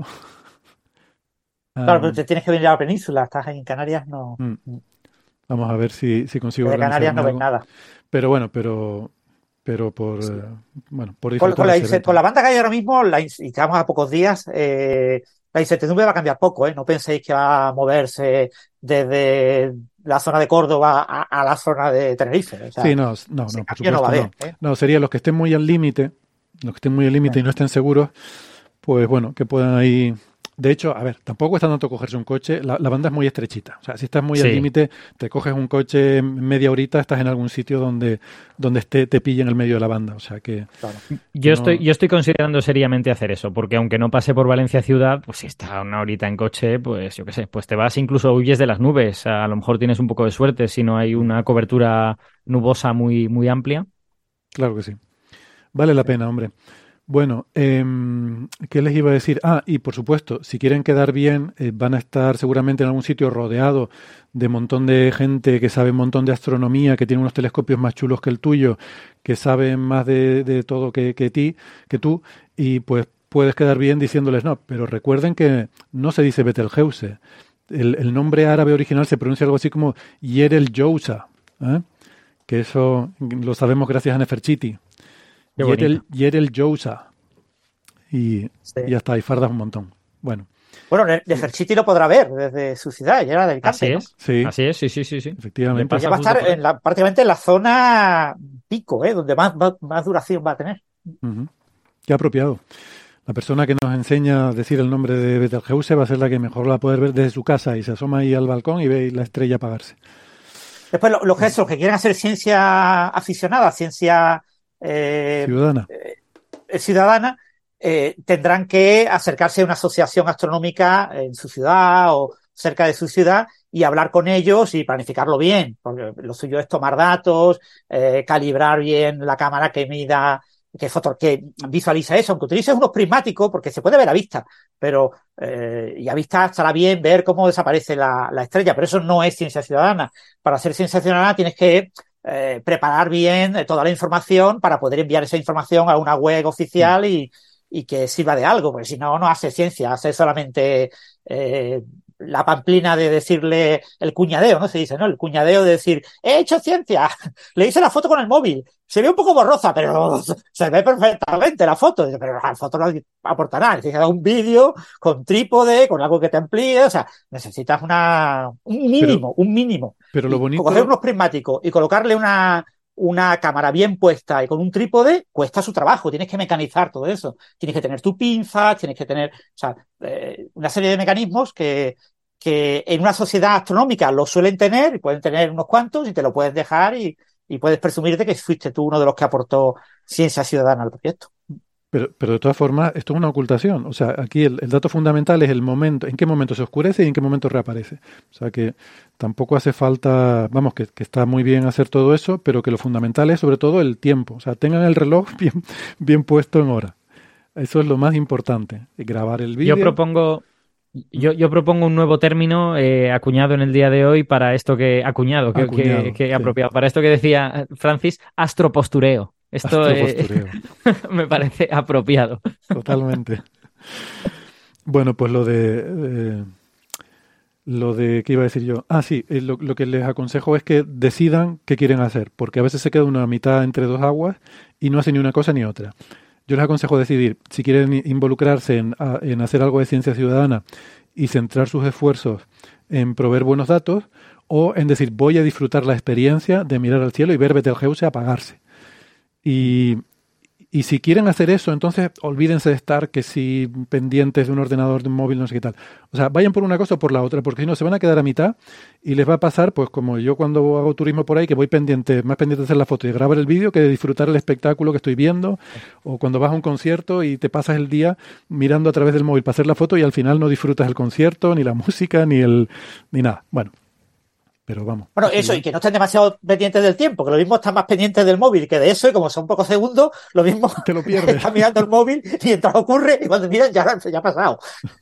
Claro, Um, pero te tienes que venir a la península. Estás en Canarias, no... mm, vamos a ver si, si consigo De Canarias no ves algo. nada. Pero bueno, pero pero por Sí. eh, bueno, por Con, disfrutar con, la, ese ince- evento. con la banda que hay ahora mismo, la, in- y estamos a pocos días, eh, la incertidumbre va a cambiar poco, ¿eh? No penséis que va a moverse desde la zona de Córdoba a, a la zona de Tenerife. O sea, Sí, no, no, ese no, por cambio no va a supuesto haber, no. ¿eh? No, sería los que estén muy al límite, los que estén muy al límite y no estén seguros, pues bueno, que puedan ahí. De hecho, a ver, tampoco cuesta tanto cogerse un coche, la, la banda es muy estrechita. O sea, si estás muy al Sí. límite, te coges un coche media horita, estás en algún sitio donde, donde esté, te pille en el medio de la banda. O sea que. Claro. Yo No. estoy, yo estoy considerando seriamente hacer eso, porque aunque no pase por Valencia ciudad, pues si está una horita en coche, pues yo qué sé, pues te vas, incluso huyes de las nubes. A lo mejor tienes un poco de suerte si no hay una cobertura nubosa muy, muy amplia. Claro que sí. Vale la pena, hombre. Bueno, eh, ¿qué les iba a decir? Ah, y por supuesto, si quieren quedar bien, eh, van a estar seguramente en algún sitio rodeado de un montón de gente que sabe un montón de astronomía, que tiene unos telescopios más chulos que el tuyo, que saben más de, de todo que, que ti, que tú, y pues puedes quedar bien diciéndoles no, pero recuerden que no se dice Betelgeuse. El, el nombre árabe original se pronuncia algo así como Yerel Jousa, ¿eh? Que eso lo sabemos gracias a Nefertiti. Qué Yerel, bonito. Yerel Jousa. Y, Sí. y ya está, y fardas un montón. Bueno, Bueno, Ne- Nefertiti lo podrá ver desde su ciudad, ya era del Así Alicante, ¿no? es. sí, Así es, sí, sí, sí, sí. efectivamente. Pues ya Pasa va a justo estar por ahí. en la, prácticamente en la zona pico, ¿eh? Donde más, más, más duración va a tener. Ujú. Qué apropiado. La persona que nos enseña a decir el nombre de Betelgeuse va a ser la que mejor la va a poder ver desde su casa y se asoma ahí al balcón y ve la estrella apagarse. Después, lo- los que, los que quieren hacer ciencia aficionada, ciencia eh, Ciudadana. eh, ciudadana, eh, tendrán que acercarse a una asociación astronómica en su ciudad o cerca de su ciudad y hablar con ellos y planificarlo bien, porque lo suyo es tomar datos, eh, calibrar bien la cámara que mida, que, foto, que visualiza eso, aunque utilices unos prismáticos, porque se puede ver a vista, pero eh, y a vista estará bien ver cómo desaparece la, la estrella, pero eso no es ciencia ciudadana. Para hacer ciencia ciudadana tienes que eh, preparar bien eh, toda la información para poder enviar esa información a una web oficial y, y que sirva de algo, porque si no, no hace ciencia, hace solamente eh, la pamplina de decirle el cuñadeo, ¿no? Se dice, ¿no? El cuñadeo de decir, he hecho ciencia, le hice la foto con el móvil, se ve un poco borrosa, pero se ve perfectamente la foto, dice, pero la foto no aporta nada, necesitas un vídeo con trípode, con algo que te amplíe, o sea, necesitas una, un mínimo, un mínimo. Pero lo Y bonito, coger unos prismáticos y colocarle una, una cámara bien puesta y con un trípode cuesta su trabajo, tienes que mecanizar todo eso, tienes que tener tu pinza, tienes que tener, o sea, eh, una serie de mecanismos que, que en una sociedad astronómica lo suelen tener, y pueden tener unos cuantos, y te lo puedes dejar y, y puedes presumir de que fuiste tú uno de los que aportó ciencia ciudadana al proyecto. Pero, pero de todas formas, esto es una ocultación. O sea, aquí el, el dato fundamental es el momento, en qué momento se oscurece y en qué momento reaparece. O sea, que tampoco hace falta, vamos, que, que está muy bien hacer todo eso, pero que lo fundamental es sobre todo el tiempo. O sea, tengan el reloj bien, bien puesto en hora. Eso es lo más importante. Grabar el vídeo. Yo propongo... Yo, yo propongo un nuevo término eh, acuñado en el día de hoy para esto que... Acuñado, que, Acuñado, que, que sí. apropiado. Para esto que decía Francis, astropostureo. Esto Astropostureo. eh, me parece apropiado. Totalmente. Bueno, pues lo de... eh, lo de... ¿Qué iba a decir yo? Ah, sí, eh, lo, lo que les aconsejo es que decidan qué quieren hacer, porque a veces se queda una mitad entre dos aguas y no hacen ni una cosa ni otra. Yo les aconsejo decidir si quieren involucrarse en, a, en hacer algo de ciencia ciudadana y centrar sus esfuerzos en proveer buenos datos, o en decir, voy a disfrutar la experiencia de mirar al cielo y ver Betelgeuse apagarse. Y, y si quieren hacer eso, entonces olvídense de estar que si pendientes de un ordenador, de un móvil, no sé qué tal. O sea, vayan por una cosa o por la otra, porque si no se van a quedar a mitad y les va a pasar, pues como yo cuando hago turismo por ahí, que voy pendiente, más pendiente de hacer la foto y de grabar el vídeo que de disfrutar el espectáculo que estoy viendo, o cuando vas a un concierto y te pasas el día mirando a través del móvil para hacer la foto y al final no disfrutas el concierto, ni la música, ni el ni nada. Bueno. Pero vamos. Bueno, eso, y que no estén demasiado pendientes del tiempo, que lo mismo están más pendientes del móvil que de eso, y como son pocos segundos, lo mismo te lo pierdes. Están mirando el móvil mientras ocurre, y cuando miran ya, ya ha pasado.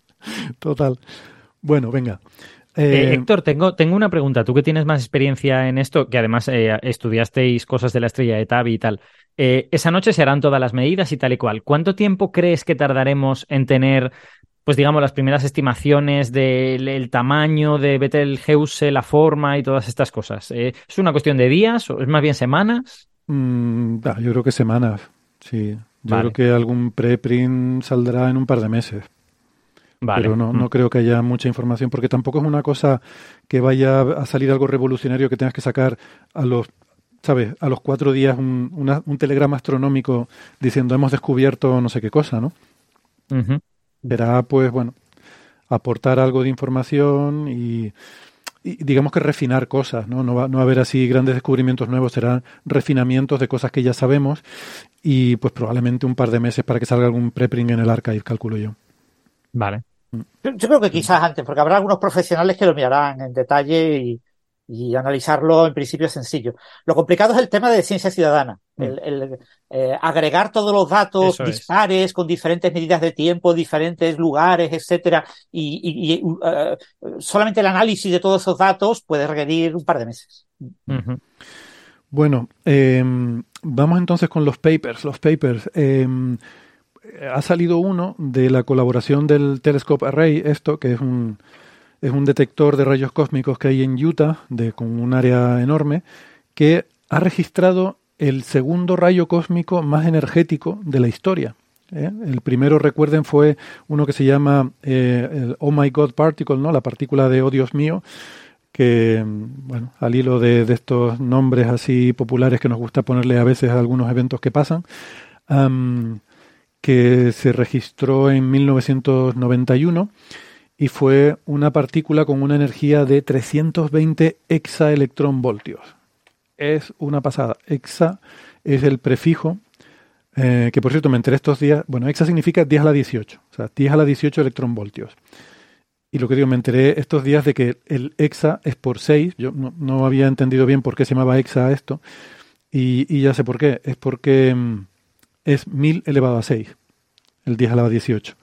Total. Bueno, venga. Eh, Eh, Héctor, tengo, tengo una pregunta. Tú que tienes más experiencia en esto, que además eh, estudiasteis cosas de la estrella de Tabi y tal, eh, esa noche se harán todas las medidas y tal y cual. ¿Cuánto tiempo crees que tardaremos en tener, pues digamos, las primeras estimaciones del el tamaño de Betelgeuse, la forma y todas estas cosas? Eh, ¿Es una cuestión de días o es más bien semanas? mm, ah, yo creo que semanas, sí. Yo Vale. creo que algún preprint saldrá en un par de meses. Vale. Pero no, no Mm. creo que haya mucha información, porque tampoco es una cosa que vaya a salir algo revolucionario que tengas que sacar a los, ¿sabes? A los cuatro días un, una- un telegrama astronómico diciendo hemos descubierto no sé qué cosa, ¿no? Ujú. Será, pues, bueno, aportar algo de información y, y digamos que refinar cosas, ¿no? No va, no va a haber así grandes descubrimientos nuevos, serán refinamientos de cosas que ya sabemos y pues probablemente un par de meses para que salga algún preprint en el archive, calculo yo. Vale. Yo, yo creo que quizás antes, porque habrá algunos profesionales que lo mirarán en detalle y, y analizarlo en principio es sencillo. Lo complicado es el tema de ciencia ciudadana, Mm. el, el, eh, agregar todos los datos Eso es. dispares con diferentes medidas de tiempo, diferentes lugares, etcétera, y, y- y, uh, solamente el análisis de todos esos datos puede requerir un par de meses. Ujú. Bueno, eh, vamos entonces con los papers. Los papers. Eh, ha salido uno de la colaboración del Telescope Array, esto, que es un, es un detector de rayos cósmicos que hay en Utah, de, con un área enorme, que ha registrado el segundo rayo cósmico más energético de la historia. ¿eh? El primero, recuerden, fue uno que se llama eh, el Oh My God Particle, ¿no? La partícula de Oh Dios mío, que, bueno, al hilo de, de estos nombres así populares que nos gusta ponerle a veces a algunos eventos que pasan, um, que se registró en mil novecientos noventa y uno y fue una partícula con una energía de trescientos veinte exaelectronvoltios. Es una pasada. Exa es el prefijo, eh, que por cierto me enteré estos días, bueno, exa significa diez a la dieciocho, o sea, diez a la dieciocho electronvoltios. Y lo que digo, me enteré estos días de que el exa es por seis. Yo no, no había entendido bien por qué se llamaba exa esto. Y, y ya sé por qué. Es porque mm, es mil elevado a seis. El diez a la dieciocho.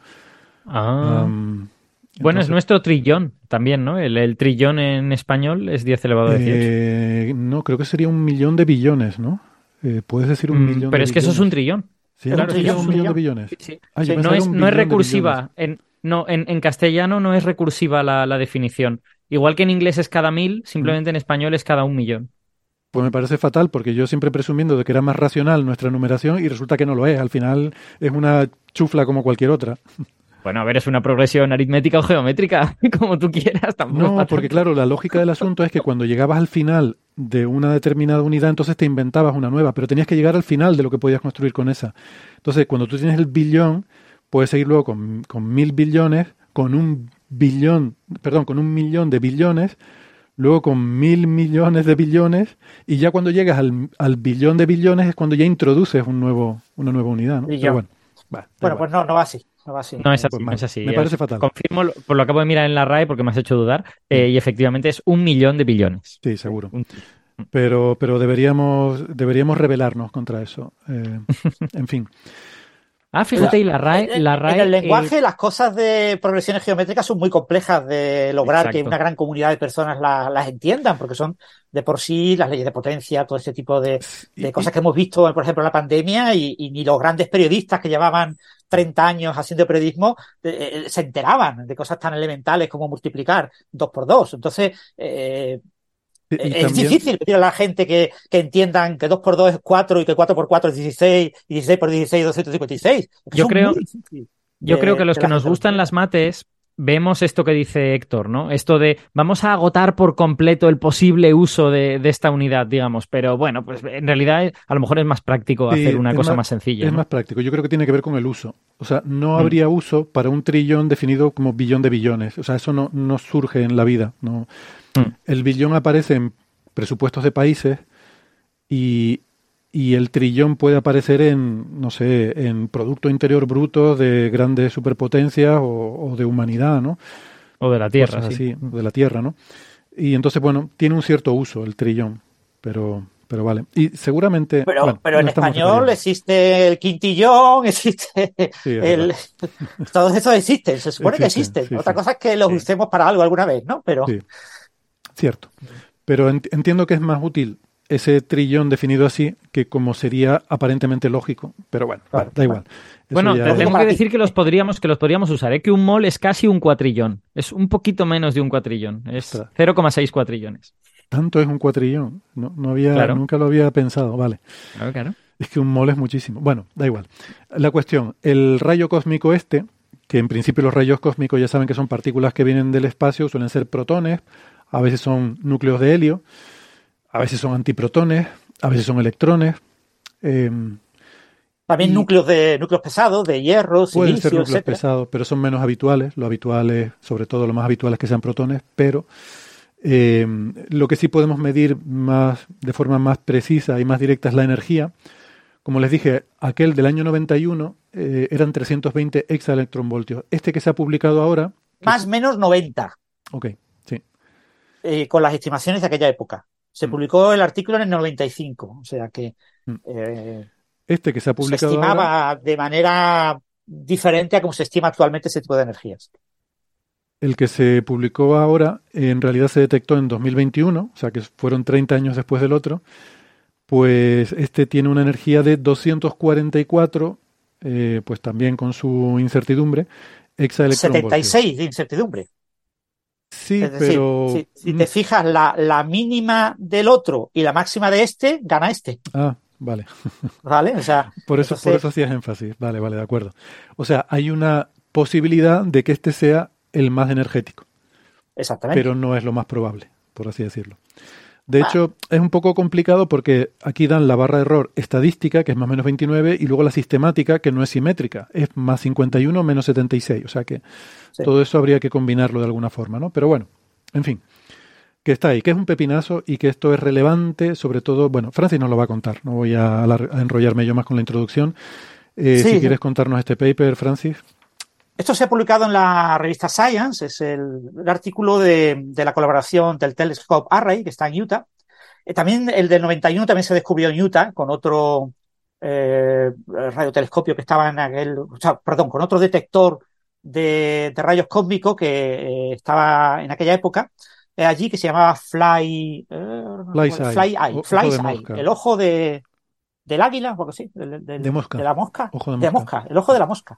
Ah. Um, Bueno, es entonces, nuestro trillón también, ¿no? El, el trillón en español es diez elevado a dieciocho. eh, no, creo que sería un millón de billones, ¿no? Eh, puedes decir un Mm, millón pero de es que eso es un trillón. Sí, Es un claro, trillón, es un un millón de trillón. billones. Sí. Ah, yo Sí, pensaba no que es, era un no es billón de recursiva. En, no, en, en castellano no es recursiva la, la definición. Igual que en inglés es cada mil, simplemente en español es cada un millón. Pues me parece fatal, porque yo siempre presumiendo de que era más racional nuestra numeración y resulta que no lo es. Al final es una chufla como cualquier otra. Bueno, a ver, es una progresión aritmética o geométrica, como tú quieras. Tampoco No, para porque tanto. claro, la lógica del asunto es que cuando llegabas al final de una determinada unidad, entonces te inventabas una nueva, pero tenías que llegar al final de lo que podías construir con esa. Entonces, cuando tú tienes el billón, puedes seguir luego con, con mil billones, con un billón, perdón, con un millón de billones, luego con mil millones de billones, y ya cuando llegas al, al billón de billones es cuando ya introduces un nuevo, una nueva unidad, ¿no? Pero Billón. bueno, va, da Bueno, igual. pues no, no va así. No va así. No es así, Pues no mal. es así. Me parece Es- fatal. Confirmo, lo- por lo acabo de mirar en la R A E porque me has hecho dudar, eh, y efectivamente es un millón de billones. Sí, seguro. Un- Pero, pero deberíamos, deberíamos rebelarnos contra eso. Eh, en fin. Ah, fíjate, y la R A E, En, la en R A E, el lenguaje, eh, las cosas de progresiones geométricas son muy complejas de lograr que Exacto. una gran comunidad de personas la- las entiendan, porque son de por sí las leyes de potencia, todo este tipo de, Y- de y- cosas que hemos visto, por ejemplo, en la pandemia, y, y ni los grandes periodistas que llevaban treinta años haciendo periodismo eh, eh, se enteraban de cosas tan elementales como multiplicar dos por dos. Entonces, eh, y es también, difícil decir a la gente que, que entiendan que dos por dos es cuatro y que cuatro por cuatro es dieciséis y dieciséis por dieciséis es doscientos cincuenta y seis. Es que Yo son creo- muy difíciles yo de- creo que los que que la nos gente lo gustan entienda. las mates vemos esto que dice Héctor, ¿no? Esto de vamos a agotar por completo el posible uso de, de esta unidad, digamos. Pero bueno, pues en realidad eh, a lo mejor es más práctico sí, hacer una es cosa más- más sencilla, es ¿no? más práctico. Yo creo que tiene que ver con el uso. O sea, no Mm. habría uso para un trillón definido como billón de billones. O sea, eso no, no surge en la vida. No. Mm. El billón aparece en presupuestos de países y, y el trillón puede aparecer en, no sé, en Producto Interior Bruto de grandes superpotencias o, o de humanidad, ¿no? O de la Tierra, Cosas sí. así, de la Tierra, ¿no? Y entonces, bueno, tiene un cierto uso el trillón, pero, pero vale. Y seguramente... Pero, bueno, pero en no estamos español detallando. existe el quintillón, existe Sí, es el... Todos estos existen, se supone que Existen, existen. sí, Otra sí. cosa es que los Sí. usemos para algo alguna vez, ¿no? Pero Sí, cierto. Pero ent- entiendo que es más útil ese trillón definido así que como sería aparentemente lógico. Pero bueno, Claro, vale, da igual. Eso Bueno, ya- te tengo para que ti. decir que los podríamos, que los podríamos usar, ¿eh? Que un mol es casi un cuatrillón. Es un poquito menos de un cuatrillón. Es Ostras. cero coma seis cuatrillones. tanto es un cuatrillón. No, no había, Claro. nunca lo había pensado. Vale. Claro, claro. Es que un mol es muchísimo. Bueno, da igual. La cuestión, el rayo cósmico este, que en principio los rayos cósmicos ya saben que son partículas que vienen del espacio, suelen ser protones, a veces son núcleos de helio, a veces son antiprotones, a veces son electrones. Eh, también y- núcleos de núcleos pesados, de hierro, pueden ser silicio, núcleos etcétera. pesados, pero son menos habituales. Lo habitual es, sobre todo, lo más habitual es que sean protones, pero eh, lo que sí podemos medir más, de forma más precisa y más directa es la energía. Como les dije, aquel del año noventa y uno eh, eran trescientos veinte exaelectronvoltios. Este que se ha publicado ahora, Más o menos noventa, ok, sí, eh, con las estimaciones de aquella época. Se Mm. publicó el artículo en el noventa y cinco, o sea que Mm. eh, este que se ha se publicado ahora, estimaba de manera diferente a como se estima actualmente ese tipo de energías. el que se publicó ahora, en realidad se detectó en dos mil veintiuno, o sea que fueron treinta años después del otro, pues este tiene una energía de doscientos cuarenta y cuatro, eh, pues también con su incertidumbre, exaelectronvoltios. setenta y seis de incertidumbre. Sí, Es decir, pero... si, si te fijas, la, la mínima del otro y la máxima de este, gana este. Ah, vale. ¿Vale? O sea, Por eso, entonces, por eso hacías énfasis. Vale, vale, de acuerdo. O sea, hay una posibilidad de que este sea el más energético, exactamente. pero no es lo más probable, por así decirlo. De Ah. hecho, es un poco complicado porque aquí dan la barra de error estadística, que es más o menos veintinueve, y luego la sistemática, que no es simétrica, es más cincuenta y uno menos setenta y seis. O sea que Sí. todo eso habría que combinarlo de alguna forma, ¿no? Pero bueno, en fin, que está ahí, que es un pepinazo y que esto es relevante, sobre todo, bueno, Francis nos lo va a contar, no voy a, alar- a enrollarme yo más con la introducción. Eh, Sí. si quieres contarnos este paper, Francis. Esto se ha publicado en la revista Science, es el, el artículo de, de la colaboración del Telescope Array, que está en Utah. Eh, también el del noventa y uno también se descubrió en Utah con otro eh, radiotelescopio que estaba en aquel, o sea, perdón, con otro detector de, de rayos cósmicos que eh, estaba en aquella época eh, allí, que se llamaba Fly, eh, Fly's Eye, Fly Eye, o- ojo Fly's de Eye, mosca. el ojo de, del águila, o algo así, del- del- De mosca. de la mosca, Ojo de de mosca. mosca, el ojo de la mosca.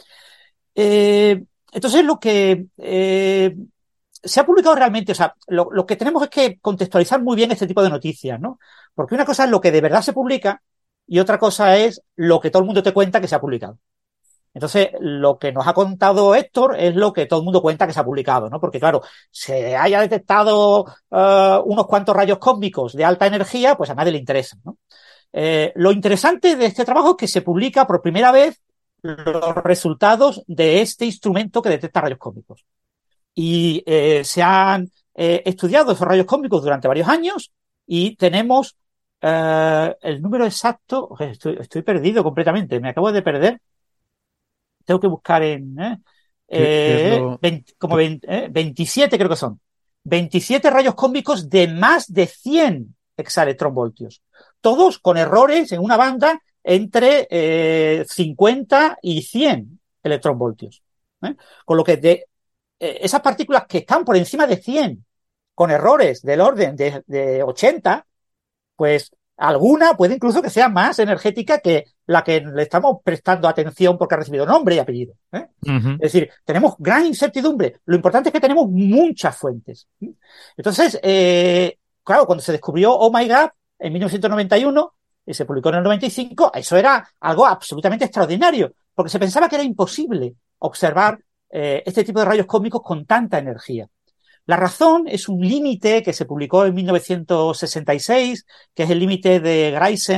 Eh, entonces lo que eh, se ha publicado realmente, o sea, lo, lo que tenemos es que contextualizar muy bien este tipo de noticias, ¿no? Porque una cosa es lo que de verdad se publica y otra cosa es lo que todo el mundo te cuenta que se ha publicado. Entonces, lo que nos ha contado Héctor es lo que todo el mundo cuenta que se ha publicado, ¿no? Porque, claro, se haya detectado uh, unos cuantos rayos cósmicos de alta energía, pues a nadie le interesa, ¿no? Eh, lo interesante de este trabajo es que se publica por primera vez los resultados de este instrumento que detecta rayos cósmicos. Y eh, se han eh, estudiado esos rayos cósmicos durante varios años y tenemos eh, el número exacto. Estoy, estoy perdido completamente, me acabo de perder. Tengo que buscar en... ¿eh? ¿Qué, eh, lo... veinte, como veinte, eh, veintisiete creo que son. veintisiete rayos cósmicos de más de cien exaelectronvoltios. Todos con errores en una banda entre eh, cincuenta y cien electronvoltios. ¿eh? Con lo que de eh, esas partículas que están por encima de cien, con errores del orden de, de ochenta, pues alguna puede incluso que sea más energética que la que le estamos prestando atención porque ha recibido nombre y apellido. ¿eh? Uh-huh. Es decir, tenemos gran incertidumbre. Lo importante es que tenemos muchas fuentes. Entonces, eh, claro, cuando se descubrió Oh My God en mil novecientos noventa y uno y se publicó en el noventa y cinco, eso era algo absolutamente extraordinario, porque se pensaba que era imposible observar eh, este tipo de rayos cósmicos con tanta energía. La razón es un límite que se publicó en mil novecientos sesenta y seis, que es el límite de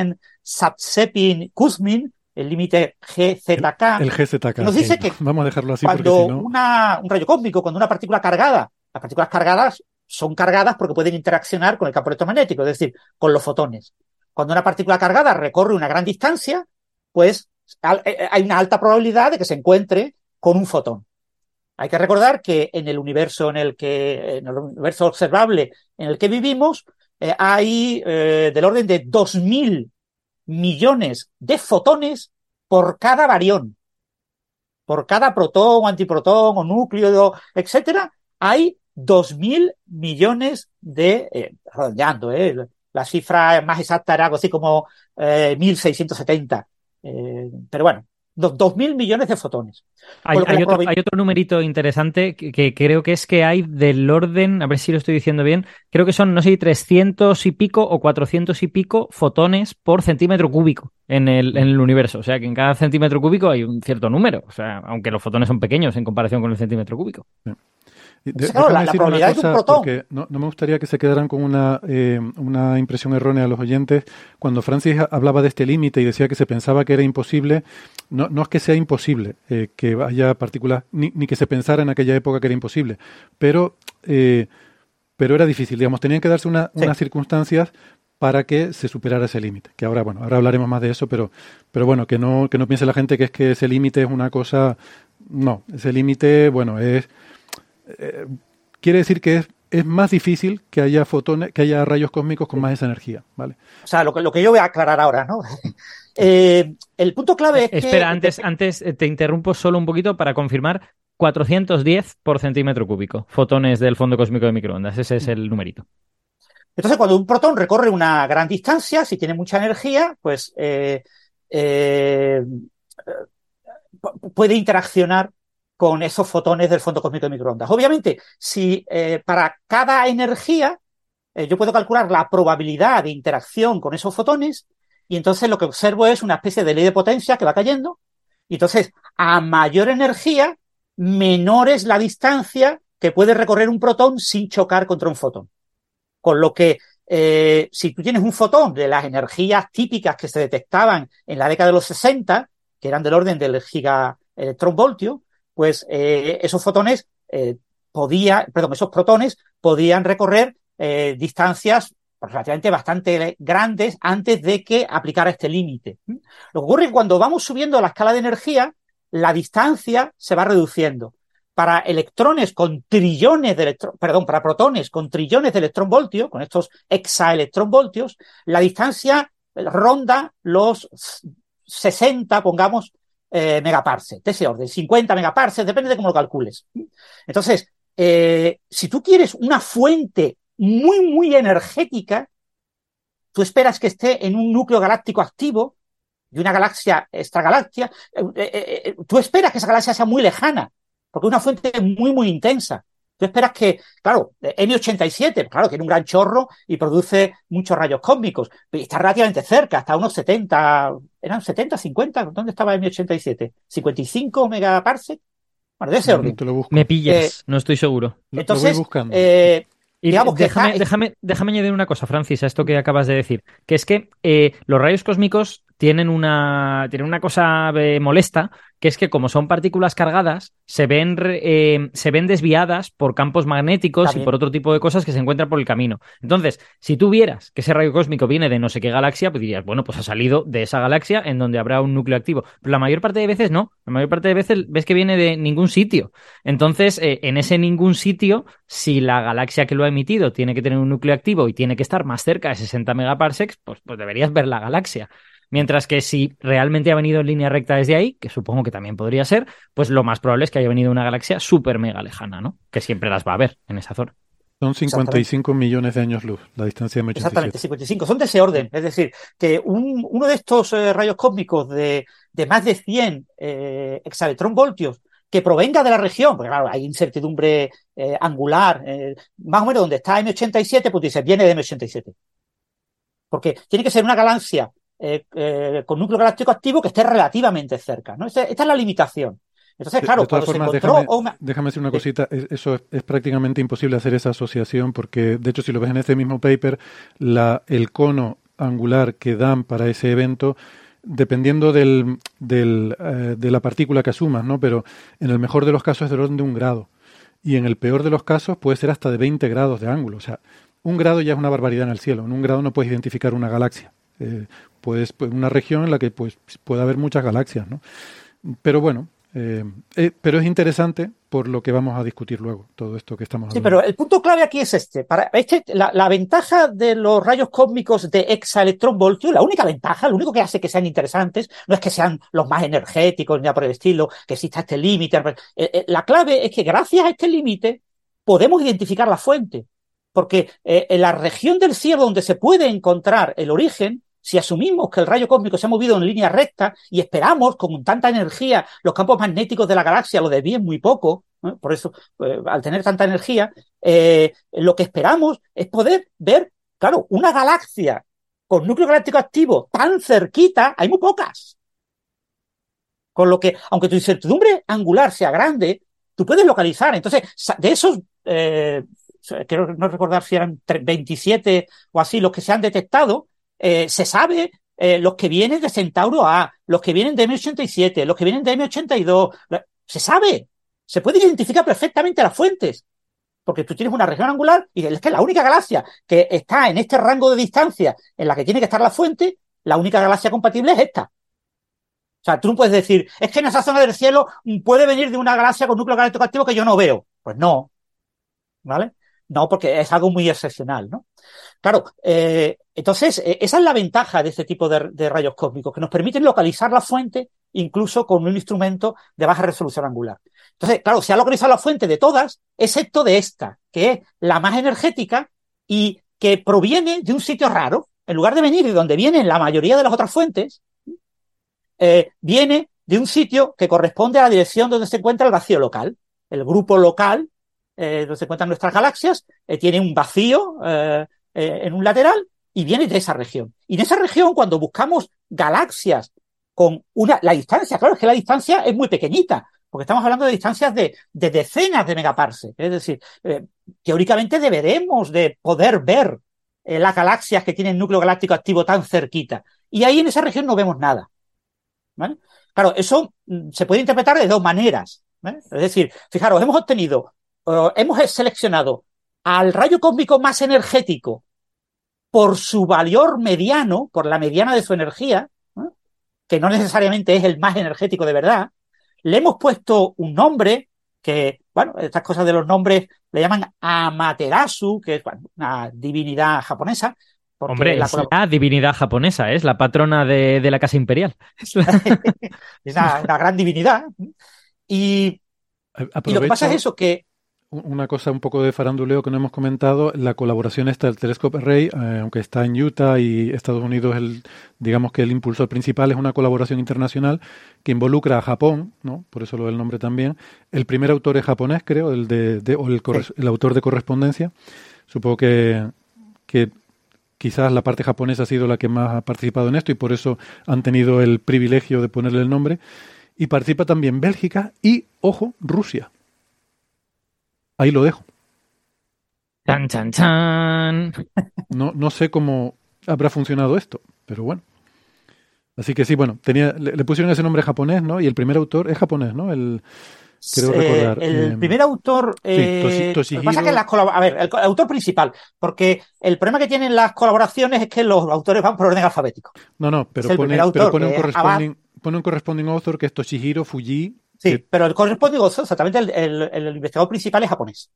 Greisen-Sapsepin-Kuzmin, el límite G Z K. El, el G Z K. Nos dice que vamos a dejarlo así cuando porque si no... una, un rayo cósmico, cuando una partícula cargada, las partículas cargadas son cargadas porque pueden interaccionar con el campo electromagnético, es decir, con los fotones. Cuando una partícula cargada recorre una gran distancia, pues hay una alta probabilidad de que se encuentre con un fotón. Hay que recordar que en el universo en el que, en el universo observable en el que vivimos, eh, hay eh, del orden de dos mil millones de fotones por cada barión. Por cada protón, o antiprotón, o núcleo, etcétera, hay dos mil millones de, eh, redondeando, eh, la cifra más exacta era algo así como eh, mil seiscientos setenta. Eh, pero bueno, dos mil millones de fotones. Hay, hay, otro, hay otro numerito interesante que, que creo que es que hay del orden, a ver si lo estoy diciendo bien, creo que son, no sé, trescientos y pico o cuatrocientos y pico fotones por centímetro cúbico en el, en el universo. O sea, que en cada centímetro cúbico hay un cierto número. O sea, aunque los fotones son pequeños en comparación con el centímetro cúbico. Sí. De, claro, la, la probabilidad cosa, de un protón. Porque no, no me gustaría que se quedaran con una, eh, una impresión errónea a los oyentes. Cuando Francis hablaba de este límite y decía que se pensaba que era imposible, no, no es que sea imposible eh, que haya partículas, ni, ni que se pensara en aquella época que era imposible, pero, eh, pero era difícil. Digamos, tenían que darse una, sí. unas circunstancias para que se superara ese límite. Que ahora, bueno, ahora hablaremos más de eso, pero, pero bueno, que no, que no piense la gente que es que ese límite es una cosa. No, ese límite, bueno, es. Eh, quiere decir que es, es más difícil que haya fotones, que haya rayos cósmicos con más esa energía, ¿vale? O sea, lo que, lo que yo voy a aclarar ahora, ¿no? eh, el punto clave es Espera, que... Espera, antes, antes te interrumpo solo un poquito para confirmar. cuatrocientos diez por centímetro cúbico, fotones del fondo cósmico de microondas. Ese es el numerito. Entonces, cuando un protón recorre una gran distancia, si tiene mucha energía, pues eh, eh, puede interaccionar con esos fotones del fondo cósmico de microondas. Obviamente, si eh, para cada energía eh, yo puedo calcular la probabilidad de interacción con esos fotones, y entonces lo que observo es una especie de ley de potencia que va cayendo, y entonces a mayor energía, menor es la distancia que puede recorrer un protón sin chocar contra un fotón. Con lo que eh, si tú tienes un fotón de las energías típicas que se detectaban en la década de los sesenta, que eran del orden del gigaelectronvoltio, pues eh, esos fotones eh, podía, perdón, esos protones podían recorrer eh, distancias relativamente bastante grandes antes de que aplicara este límite. Lo que ocurre es que cuando vamos subiendo la escala de energía, la distancia se va reduciendo. Para electrones con trillones de electrones, perdón, para protones con trillones de electronvoltios, con estos exaelectronvoltios, la distancia ronda los sesenta, pongamos, Eh, megaparsecs, de ese orden, cincuenta megaparsecs, depende de cómo lo calcules. Entonces, eh, si tú quieres una fuente muy, muy energética, tú esperas que esté en un núcleo galáctico activo de una galaxia extragalaxia, eh, eh, eh, tú esperas que esa galaxia sea muy lejana, porque es una fuente muy, muy intensa. Tú esperas que, claro, eme ochenta y siete, claro, tiene un gran chorro y produce muchos rayos cósmicos. Está relativamente cerca, hasta unos setenta, ¿eran setenta, cincuenta? ¿Dónde estaba eme ochenta y siete? ¿cincuenta y cinco megaparsec? Bueno, de ese orden. Te lo busco. Me pillas, Eh, no estoy seguro. Lo- Entonces, lo voy buscando. eh, Y digamos que déjame, está- déjame, déjame añadir una cosa, Francis, a esto que acabas de decir, que es que eh, los rayos cósmicos tienen una, tienen una cosa eh, molesta, que es que como son partículas cargadas, se ven, re- eh, se ven desviadas por campos magnéticos También. y por otro tipo de cosas que se encuentran por el camino. Entonces, si tú vieras que ese rayo cósmico viene de no sé qué galaxia, pues dirías, bueno, pues ha salido de esa galaxia en donde habrá un núcleo activo. Pero la mayor parte de veces no, la mayor parte de veces ves que viene de ningún sitio. Entonces, eh, en ese ningún sitio, si la galaxia que lo ha emitido tiene que tener un núcleo activo y tiene que estar más cerca de sesenta megaparsecs, pues, pues deberías ver la galaxia. Mientras que si realmente ha venido en línea recta desde ahí, que supongo que también podría ser, pues lo más probable es que haya venido una galaxia súper mega lejana, ¿no? Que siempre las va a haber en esa zona. Son cincuenta y cinco millones de años luz, la distancia de eme ochenta y Exactamente, siete. cincuenta y cinco. Son de ese orden. Es decir, que un- uno de estos eh, rayos cósmicos de, de más de cien eh, exaelectronvoltios que provenga de la región, porque claro, hay incertidumbre eh, angular, eh, más o menos donde está eme ochenta y siete, pues dices, viene de eme ochenta y siete. Porque tiene que ser una galaxia eh, eh, con núcleo galáctico activo que esté relativamente cerca, ¿no? Esta, esta es la limitación. Entonces, De- claro, de todas cuando formas, se encontró... déjame, una- déjame decir una Sí. cosita. Es- Eso es, es prácticamente imposible hacer esa asociación porque, de hecho, si lo ves en ese mismo paper, la, el cono angular que dan para ese evento, dependiendo del, del, eh, de la partícula que asumas, ¿no? Pero en el mejor de los casos es del orden de un grado. Y en el peor de los casos puede ser hasta de veinte grados de ángulo. O sea, un grado ya es una barbaridad en el cielo. En un grado no puedes identificar una galaxia. Eh, puedes, pues, una región en la que pues puede haber muchas galaxias, ¿no? Pero bueno, eh, eh, pero es interesante por lo que vamos a discutir luego, todo esto que estamos Sí, hablando. pero el punto clave aquí es este. Para este la, la ventaja de los rayos cósmicos de exaelectronvoltio, la única ventaja, lo único que hace que sean interesantes, no es que sean los más energéticos ni nada por el estilo, que exista este límite. Eh, eh, la clave es que gracias a este límite podemos identificar la fuente. Porque eh, en la región del cielo donde se puede encontrar el origen, si asumimos que el rayo cósmico se ha movido en línea recta y esperamos con tanta energía los campos magnéticos de la galaxia lo desvíen muy poco, ¿eh? Por eso, eh, al tener tanta energía, eh, lo que esperamos es poder ver, claro, una galaxia con núcleo galáctico activo tan cerquita, hay muy pocas. Con lo que, aunque tu incertidumbre angular sea grande, tú puedes localizar. Entonces, de esos... Eh, quiero no recordar si eran veintisiete o así los que se han detectado, eh, se sabe eh, los que vienen de Centauro A, los que vienen de eme ochenta y siete, los que vienen de eme ochenta y dos, se sabe, se puede identificar perfectamente las fuentes, porque tú tienes una región angular y es que la única galaxia que está en este rango de distancia en la que tiene que estar la fuente, la única galaxia compatible es esta. O sea, tú no puedes decir, es que en esa zona del cielo puede venir de una galaxia con núcleo galáctico activo que yo no veo. Pues no, ¿vale? No, porque es algo muy excepcional, ¿no? Claro, eh, entonces, eh, esa es la ventaja de este tipo de, de rayos cósmicos, que nos permiten localizar la fuente incluso con un instrumento de baja resolución angular. Entonces, claro, se ha localizado la fuente de todas, excepto de esta, que es la más energética y que proviene de un sitio raro. En lugar de venir de donde vienen la mayoría de las otras fuentes, eh, viene de un sitio que corresponde a la dirección donde se encuentra el vacío local. El grupo local Eh, donde se encuentran nuestras galaxias, eh, tiene un vacío eh, eh, en un lateral y viene de esa región. Y en esa región, cuando buscamos galaxias con una... La distancia, claro, es que la distancia es muy pequeñita, porque estamos hablando de distancias de, de decenas de megaparsecs. Es decir, eh, teóricamente deberemos de poder ver eh, las galaxias que tienen núcleo galáctico activo tan cerquita. Y ahí en esa región no vemos nada, ¿vale? Claro, eso mm, se puede interpretar de dos maneras, ¿vale? Es decir, fijaros, hemos obtenido Uh, hemos seleccionado al rayo cósmico más energético por su valor mediano, por la mediana de su energía, ¿eh? Que no necesariamente es el más energético de verdad. Le hemos puesto un nombre que, bueno, estas cosas de los nombres le llaman Amaterasu, que es, bueno, una divinidad japonesa. Hombre, la es la divinidad japonesa, es la patrona de, de la casa imperial. Es una, una gran divinidad. Y, y lo que pasa es eso, que una cosa un poco de faranduleo que no hemos comentado, la colaboración esta del Telescope Array, eh, aunque está en Utah y Estados Unidos, el, digamos que el impulsor principal, es una colaboración internacional que involucra a Japón, ¿no? Por eso lo del nombre también. El primer autor es japonés, creo, el de, de o el, sí. el autor de correspondencia. Supongo que, que quizás la parte japonesa ha sido la que más ha participado en esto y por eso han tenido el privilegio de ponerle el nombre. Y participa también Bélgica y, ojo, Rusia. Ahí lo dejo. Chan, chan, chan. No, no sé cómo habrá funcionado esto, pero bueno. Así que sí, bueno, tenía, le, le pusieron ese nombre japonés, ¿no? Y el primer autor es japonés, ¿no? El, creo eh, recordar. El eh, primer autor... Eh, sí, Toshi, lo que pasa es que las colab- A ver, el, el autor principal, porque el problema que tienen las colaboraciones es que los autores van por orden alfabético. No, no, pero es pone, autor, pero pone, un que corresponding, pone un corresponding author que es Toshihiro Fuji. Sí, que... pero el corresponding author, exactamente, el, el, el investigador principal es japonés.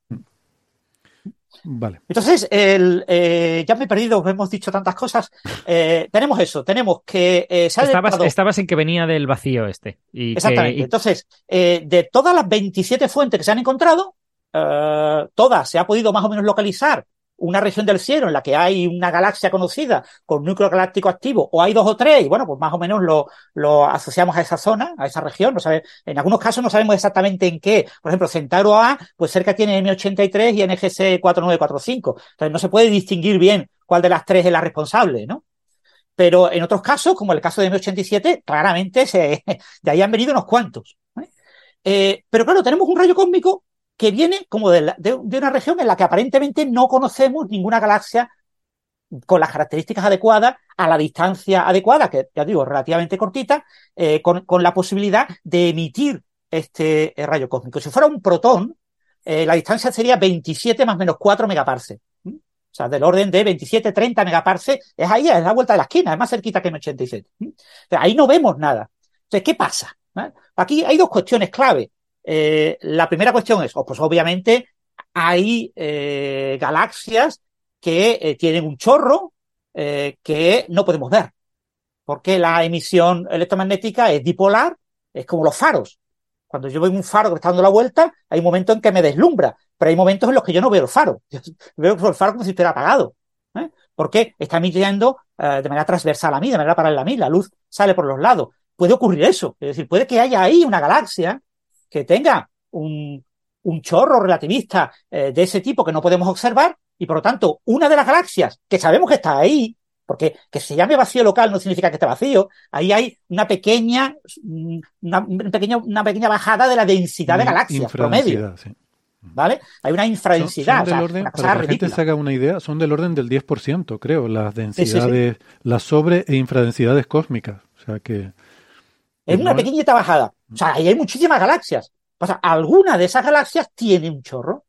Vale. Entonces, el, eh, ya me he perdido, hemos dicho tantas cosas. Eh, tenemos eso, tenemos que eh, se ha estabas, detectado... estabas en que venía del vacío este. Y Exactamente. que, y... Entonces, eh, de todas las veintisiete fuentes que se han encontrado, eh, todas se ha podido más o menos localizar una región del cielo en la que hay una galaxia conocida con núcleo galáctico activo, o hay dos o tres, y bueno, pues más o menos lo, lo asociamos a esa zona, a esa región. No sabe, en algunos casos no sabemos exactamente en qué. Por ejemplo, Centauro A, pues cerca tiene M ochenta y tres y N G C cuatro nueve cuatro cinco. Entonces no se puede distinguir bien cuál de las tres es la responsable, ¿no? Pero en otros casos, como el caso de M ochenta y siete, claramente se, de ahí han venido unos cuantos. ¿eh? Eh, pero claro, tenemos un rayo cósmico que viene como de, la, de, de una región en la que aparentemente no conocemos ninguna galaxia con las características adecuadas a la distancia adecuada, que ya digo, relativamente cortita, eh, con, con la posibilidad de emitir este eh, rayo cósmico. Si fuera un protón, eh, la distancia sería veintisiete más menos cuatro megaparsecs. ¿Mm? O sea, del orden de veintisiete, treinta megaparsecs, es ahí, es la vuelta de la esquina, es más cerquita que M ochenta y siete. ¿Mm? O sea, ahí no vemos nada. Entonces, ¿qué pasa? ¿Eh? Aquí hay dos cuestiones clave. Eh, la primera cuestión es, oh, pues obviamente hay eh, galaxias que eh, tienen un chorro eh, que no podemos ver, porque la emisión electromagnética es dipolar, es como los faros. Cuando yo veo un faro que está dando la vuelta, hay un momento en que me deslumbra, pero hay momentos en los que yo no veo el faro. Yo veo el faro como si estuviera apagado, ¿eh? Porque está emitiendo eh, de manera transversal a mí, de manera paralela a mí, la luz sale por los lados. Puede ocurrir eso, es decir, puede que haya ahí una galaxia que tenga un, un chorro relativista eh, de ese tipo que no podemos observar, y por lo tanto, una de las galaxias que sabemos que está ahí, porque que se llame vacío local no significa que esté vacío, ahí hay una pequeña, una, una pequeña, una pequeña bajada de la densidad de galaxias promedio. Sí. ¿Vale? Hay una infradensidad. Son, son del o sea, orden, una cosa para que la ridícula. gente se haga una idea, son del orden del diez por ciento, creo, las densidades, sí, sí, sí. las sobre e infradensidades cósmicas. O sea que... Es una pequeñita bajada. O sea, ahí hay muchísimas galaxias. O sea, alguna de esas galaxias tiene un chorro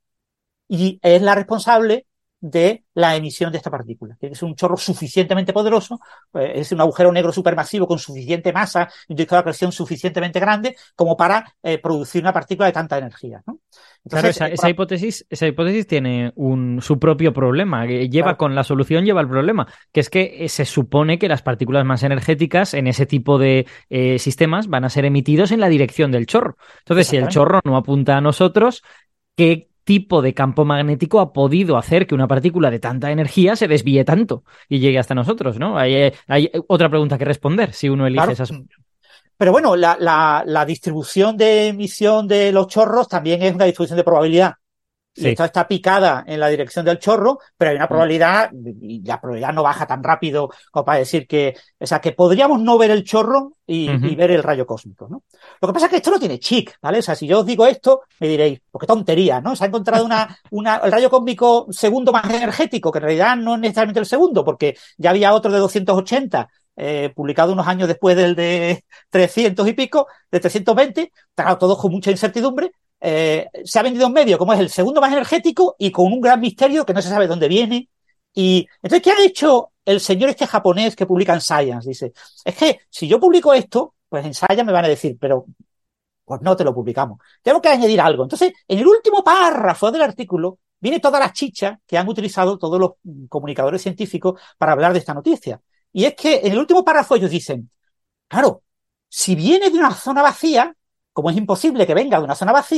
y es la responsable de la emisión de esta partícula. Tiene que ser un chorro suficientemente poderoso, eh, es un agujero negro supermasivo con suficiente masa y un disco de acreción suficientemente grande como para eh, producir una partícula de tanta energía, ¿no? Entonces, claro, esa, esa, hipótesis, esa hipótesis tiene un, su propio problema. Que lleva claro. Con la solución, lleva el problema, que es que se supone que las partículas más energéticas en ese tipo de eh, sistemas van a ser emitidos en la dirección del chorro. Entonces, si el chorro no apunta a nosotros, ¿qué tipo de campo magnético ha podido hacer que una partícula de tanta energía se desvíe tanto y llegue hasta nosotros, ¿no? Hay, hay otra pregunta que responder si uno elige claro. esas. Pero bueno, la, la, la distribución de emisión de los chorros también es una distribución de probabilidad. Sí. Y esto está picada en la dirección del chorro, pero hay una probabilidad, y la probabilidad no baja tan rápido como para decir que, o sea, que podríamos no ver el chorro y, uh-huh. y ver el rayo cósmico, ¿no? Lo que pasa es que esto no tiene chic, ¿vale? O sea, si yo os digo esto, me diréis, pues qué tontería, ¿no? Se ha encontrado una, una, el rayo cósmico segundo más energético, que en realidad no es necesariamente el segundo, porque ya había otro de doscientos ochenta, eh, publicado unos años después del de trescientos y pico, de trescientos veinte, claro, todos con mucha incertidumbre. Eh, se ha vendido en medio como es el segundo más energético y con un gran misterio que no se sabe dónde viene. Y entonces, ¿qué ha hecho el señor este japonés que publica en Science? Dice, es que si yo publico esto, pues en Science me van a decir, pero pues no te lo publicamos. Tengo que añadir algo. Entonces, en el último párrafo del artículo viene toda la chicha que han utilizado todos los comunicadores científicos para hablar de esta noticia. Y es que en el último párrafo ellos dicen, claro, si viene de una zona vacía, como es imposible que venga de una zona vacía,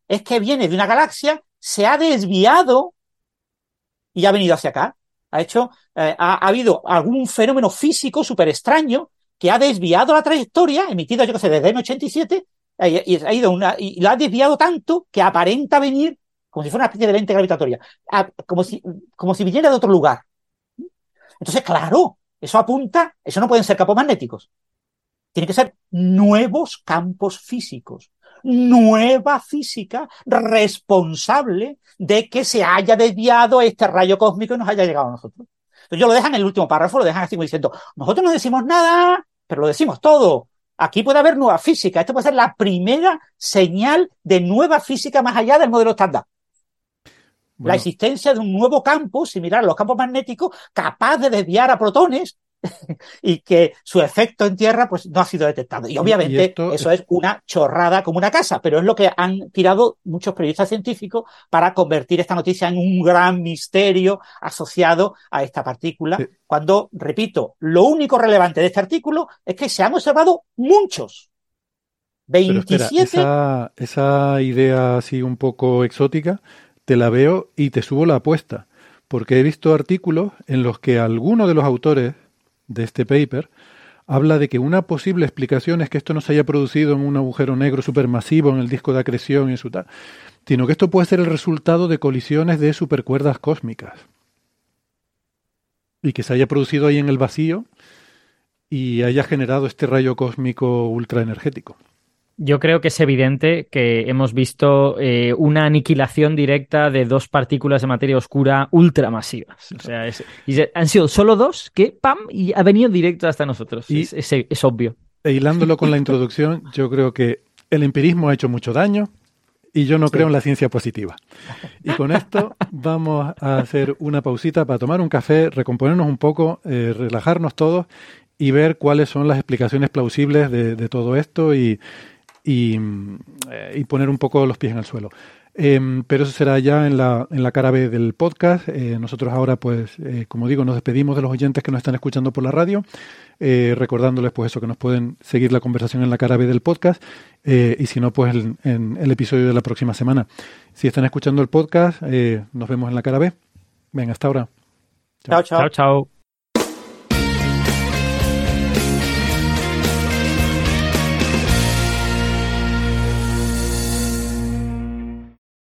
es que viene de una galaxia, se ha desviado y ha venido hacia acá. Ha hecho, eh, ha, ha habido algún fenómeno físico súper extraño que ha desviado la trayectoria, emitida, yo qué sé, desde M ochenta y siete, eh, y, ha ido una, y la ha desviado tanto que aparenta venir como si fuera una especie de lente gravitatoria, a, como, si, como si viniera de otro lugar. Entonces, claro, eso apunta, eso no pueden ser campos magnéticos. Tienen que ser nuevos campos físicos. Nueva física responsable de que se haya desviado este rayo cósmico y nos haya llegado a nosotros. Entonces yo lo dejan en el último párrafo, lo dejan así como diciendo, nosotros no decimos nada, pero lo decimos todo. Aquí puede haber nueva física. Esto puede ser la primera señal de nueva física más allá del modelo estándar. Bueno. La existencia de un nuevo campo, similar a los campos magnéticos, capaz de desviar a protones y que su efecto en Tierra pues no ha sido detectado. Y obviamente y esto... eso es una chorrada como una casa, pero es lo que han tirado muchos periodistas científicos para convertir esta noticia en un gran misterio asociado a esta partícula, sí. Cuando, repito, lo único relevante de este artículo es que se han observado muchos. veintisiete... Pero espera, esa, esa idea así un poco exótica, te la veo y te subo la apuesta, porque he visto artículos en los que alguno de los autores de este paper habla de que una posible explicación es que esto no se haya producido en un agujero negro supermasivo en el disco de acreción y su tal, sino que esto puede ser el resultado de colisiones de supercuerdas cósmicas y que se haya producido ahí en el vacío y haya generado este rayo cósmico ultraenergético. Yo creo que es evidente que hemos visto eh, una aniquilación directa de dos partículas de materia oscura ultramasivas. O sea, es, y se, han sido solo dos que ¡pam! Y ha venido directo hasta nosotros. Y, es, es, es obvio. E hilándolo con la introducción, yo creo que el empirismo ha hecho mucho daño y yo no sí. creo en la ciencia positiva. Y con esto vamos a hacer una pausita para tomar un café, recomponernos un poco, eh, relajarnos todos y ver cuáles son las explicaciones plausibles de, de todo esto y Y, y poner un poco los pies en el suelo. Eh, pero eso será ya en la, en la cara B del podcast. Eh, nosotros ahora, pues, eh, como digo, nos despedimos de los oyentes que nos están escuchando por la radio, eh, recordándoles, pues, eso, que nos pueden seguir la conversación en la cara B del podcast, eh, y si no, pues, en, en el episodio de la próxima semana. Si están escuchando el podcast, eh, nos vemos en la cara B. Venga, hasta ahora. Chao, chao. Chao, chao.